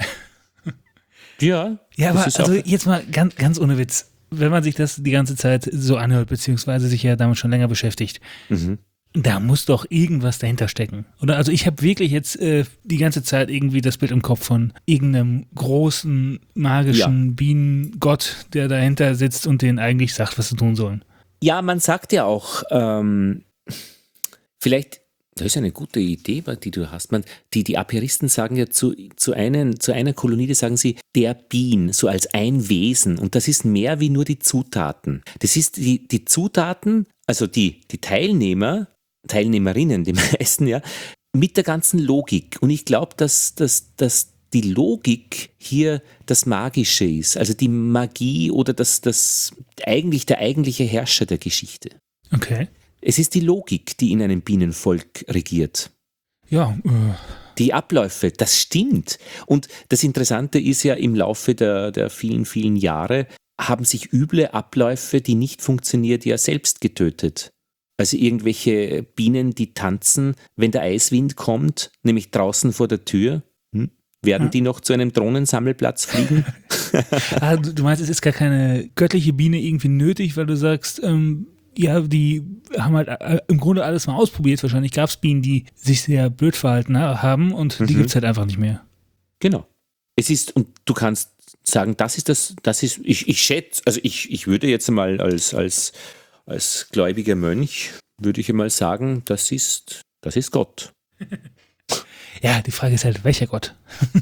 Ja, Ja, das aber ist also auch, jetzt mal ganz, ganz ohne Witz, wenn man sich das die ganze Zeit so anhört, beziehungsweise sich ja damit schon länger beschäftigt, mhm. da muss doch irgendwas dahinter stecken. Oder also ich habe wirklich jetzt äh, die ganze Zeit irgendwie das Bild im Kopf von irgendeinem großen, magischen Bienengott, der dahinter sitzt und denen eigentlich sagt, was sie tun sollen. Ja, man sagt ja auch, ähm, vielleicht, das ist eine gute Idee, die du hast. Man, die, die Apiristen sagen ja zu, zu, einen, zu einer Kolonie, sagen sie, der Bien, so als ein Wesen. Und das ist mehr wie nur die Zutaten. Das ist die, die Zutaten, also die, die Teilnehmer, Teilnehmerinnen, die meisten, ja, mit der ganzen Logik. Und ich glaube, dass, dass, dass die Logik hier das Magische ist, also die Magie oder das, das eigentlich der eigentliche Herrscher der Geschichte. Okay. Es ist die Logik, die in einem Bienenvolk regiert. Ja, äh, Die Abläufe, das stimmt. Und das Interessante ist ja, im Laufe der, der vielen, vielen Jahre haben sich üble Abläufe, die nicht funktioniert, ja selbst getötet. Also irgendwelche Bienen, die tanzen, wenn der Eiswind kommt, nämlich draußen vor der Tür, hm, werden Ja. die noch zu einem Drohnensammelplatz fliegen? ah, du du meinst, es ist gar keine göttliche Biene irgendwie nötig, weil du sagst, ähm, ja, die haben halt äh, im Grunde alles mal ausprobiert. Wahrscheinlich gab es Bienen, die sich sehr blöd verhalten ha- haben und die Mhm. gibt es halt einfach nicht mehr. Genau. Es ist, und du kannst sagen, das ist das, das ist, ich, ich schätze, also ich, ich würde jetzt mal als, als, als gläubiger Mönch, würde ich mal sagen, das ist, das ist Gott. Ja, die Frage ist halt, welcher Gott?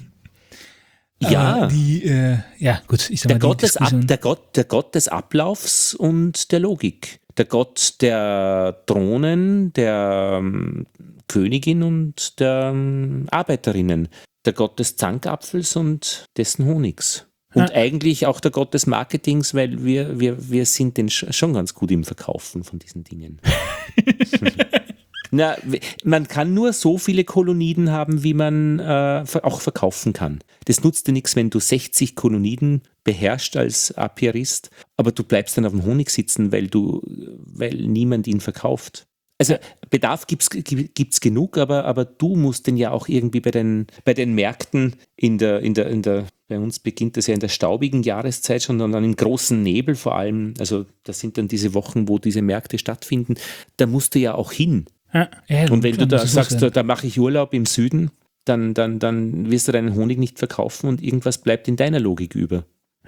Ja, die, äh, ja, gut, ich sag der, mal, die Gott des Ab, Diskussion- der, Gott, der Gott des Ablaufs und der Logik. Der Gott der Drohnen, der ähm, Königin und der ähm, Arbeiterinnen. Der Gott des Zankapfels und dessen Honigs. Und Ja. eigentlich auch der Gott des Marketings, weil wir, wir, wir sind den sch- schon ganz gut im Verkaufen von diesen Dingen. Na, w- man kann nur so viele Koloniden haben, wie man äh, ver- auch verkaufen kann. Das nutzt dir nichts, wenn du sechzig Koloniden beherrschst als Apiarist, aber du bleibst dann auf dem Honig sitzen, weil du, weil niemand ihn verkauft. Also Bedarf gibt es genug, aber, aber du musst den ja auch irgendwie bei den, bei den Märkten in der, in der, in der, bei uns beginnt das ja in der staubigen Jahreszeit schon, und dann im großen Nebel vor allem, also das sind dann diese Wochen, wo diese Märkte stattfinden, da musst du ja auch hin. Ja, ja, Und wenn klar, du da muss es sagst, da, loswerden. da mache ich Urlaub im Süden, dann, dann, dann wirst du deinen Honig nicht verkaufen und irgendwas bleibt in deiner Logik über.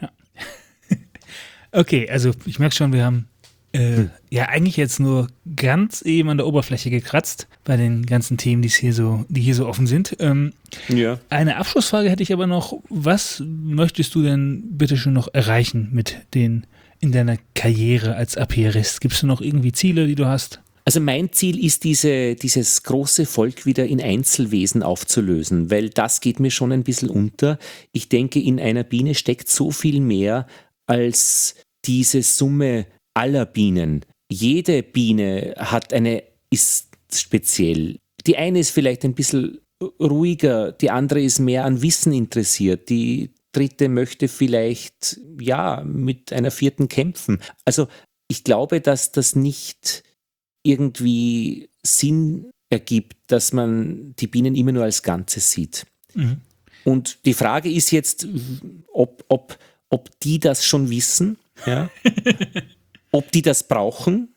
Okay, also ich merke schon, wir haben äh, ja eigentlich jetzt nur ganz eben an der Oberfläche gekratzt bei den ganzen Themen, die es hier so, die hier so offen sind. Ähm, Ja. eine Abschlussfrage hätte ich aber noch. Was möchtest du denn bitte schon noch erreichen mit den in deiner Karriere als Apiarist? Gibt es noch irgendwie Ziele, die du hast? Also mein Ziel ist, diese, dieses große Volk wieder in Einzelwesen aufzulösen, weil das geht mir schon ein bisschen unter. Ich denke, in einer Biene steckt so viel mehr als diese Summe aller Bienen. Jede Biene hat eine, ist speziell. Die eine ist vielleicht ein bisschen ruhiger, die andere ist mehr an Wissen interessiert, die dritte möchte vielleicht, ja, mit einer vierten kämpfen. Also ich glaube, dass das nicht irgendwie Sinn ergibt, dass man die Bienen immer nur als Ganzes sieht. Mhm. Und die Frage ist jetzt, ob, ob, ob die das schon wissen, ja? Ob die das brauchen.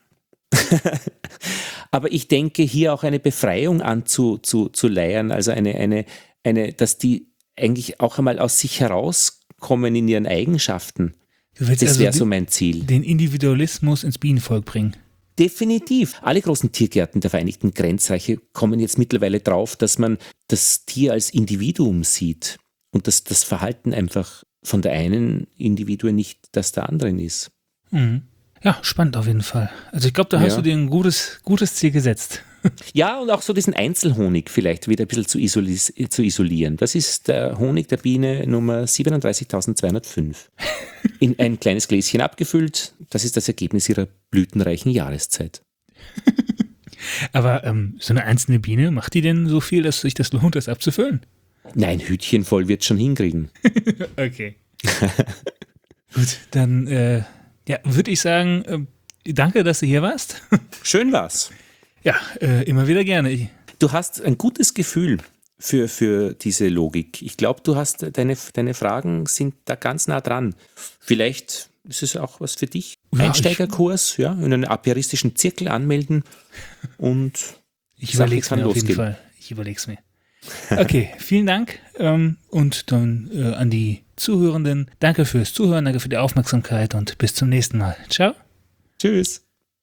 Aber ich denke, hier auch eine Befreiung anzuleiern, zu, zu leiern, also eine, eine, eine, dass die eigentlich auch einmal aus sich herauskommen in ihren Eigenschaften. Du willst Das also wäre so den, mein Ziel. den Individualismus ins Bienenvolk bringen. Definitiv. Alle großen Tiergärten der Vereinigten Grenzreiche kommen jetzt mittlerweile drauf, dass man das Tier als Individuum sieht und dass das Verhalten einfach von der einen Individuen nicht das der anderen ist. Mhm. Ja, spannend auf jeden Fall. Also ich glaube, da hast Ja. du dir ein gutes, gutes Ziel gesetzt. Ja, und auch so diesen Einzelhonig vielleicht wieder ein bisschen zu, isolis- zu isolieren. Das ist der Honig der Biene Nummer siebenunddreißigtausendzweihundertfünf. In ein kleines Gläschen abgefüllt. Das ist das Ergebnis ihrer blütenreichen Jahreszeit. Aber ähm, so eine einzelne Biene, macht die denn so viel, dass sich das lohnt, das abzufüllen? Nein, Hütchen voll wird schon hinkriegen. Okay. Gut, dann äh, ja, würde ich sagen, äh, danke, dass du hier warst. Schön war's. Ja, äh, immer wieder gerne. Ich, Du hast ein gutes Gefühl für, für diese Logik. Ich glaube, du hast deine, deine Fragen sind da ganz nah dran. Vielleicht ist es auch was für dich. Ja, Einsteigerkurs, ja, in einen apiaristischen Zirkel anmelden und ich Sache überlege es kann mir auf jeden losgehen. Fall. Ich überlege es mir. Okay, vielen Dank ähm, und dann äh, an die Zuhörenden. Danke fürs Zuhören, danke für die Aufmerksamkeit und bis zum nächsten Mal. Ciao. Tschüss.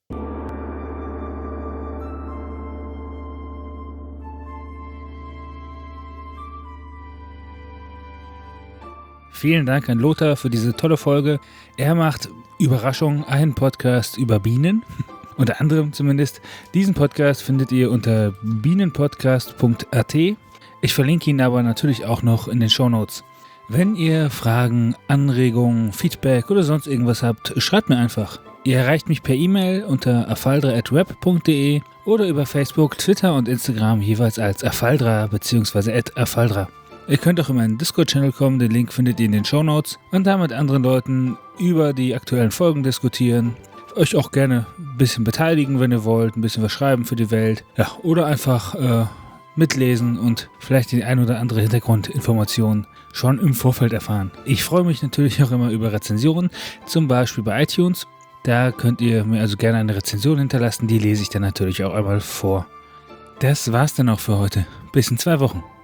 Vielen Dank an Lothar für diese tolle Folge. Er macht, Überraschung, einen Podcast über Bienen. Unter anderem zumindest. Diesen Podcast findet ihr unter bienenpodcast punkt a t. Ich verlinke ihn aber natürlich auch noch in den Shownotes. Wenn ihr Fragen, Anregungen, Feedback oder sonst irgendwas habt, schreibt mir einfach. Ihr erreicht mich per E-Mail unter afaldra at web punkt de oder über Facebook, Twitter und Instagram jeweils als afaldra bzw. at afaldra. Ihr könnt auch in meinen Discord-Channel kommen, den Link findet ihr in den Shownotes und da mit anderen Leuten über die aktuellen Folgen diskutieren. Euch auch gerne ein bisschen beteiligen, wenn ihr wollt, ein bisschen was schreiben für die Welt. Ja, oder einfach äh, mitlesen und vielleicht die ein oder andere Hintergrundinformation schon im Vorfeld erfahren. Ich freue mich natürlich auch immer über Rezensionen, zum Beispiel bei iTunes. Da könnt ihr mir also gerne eine Rezension hinterlassen, die lese ich dann natürlich auch einmal vor. Das war's dann auch für heute. Bis in zwei Wochen.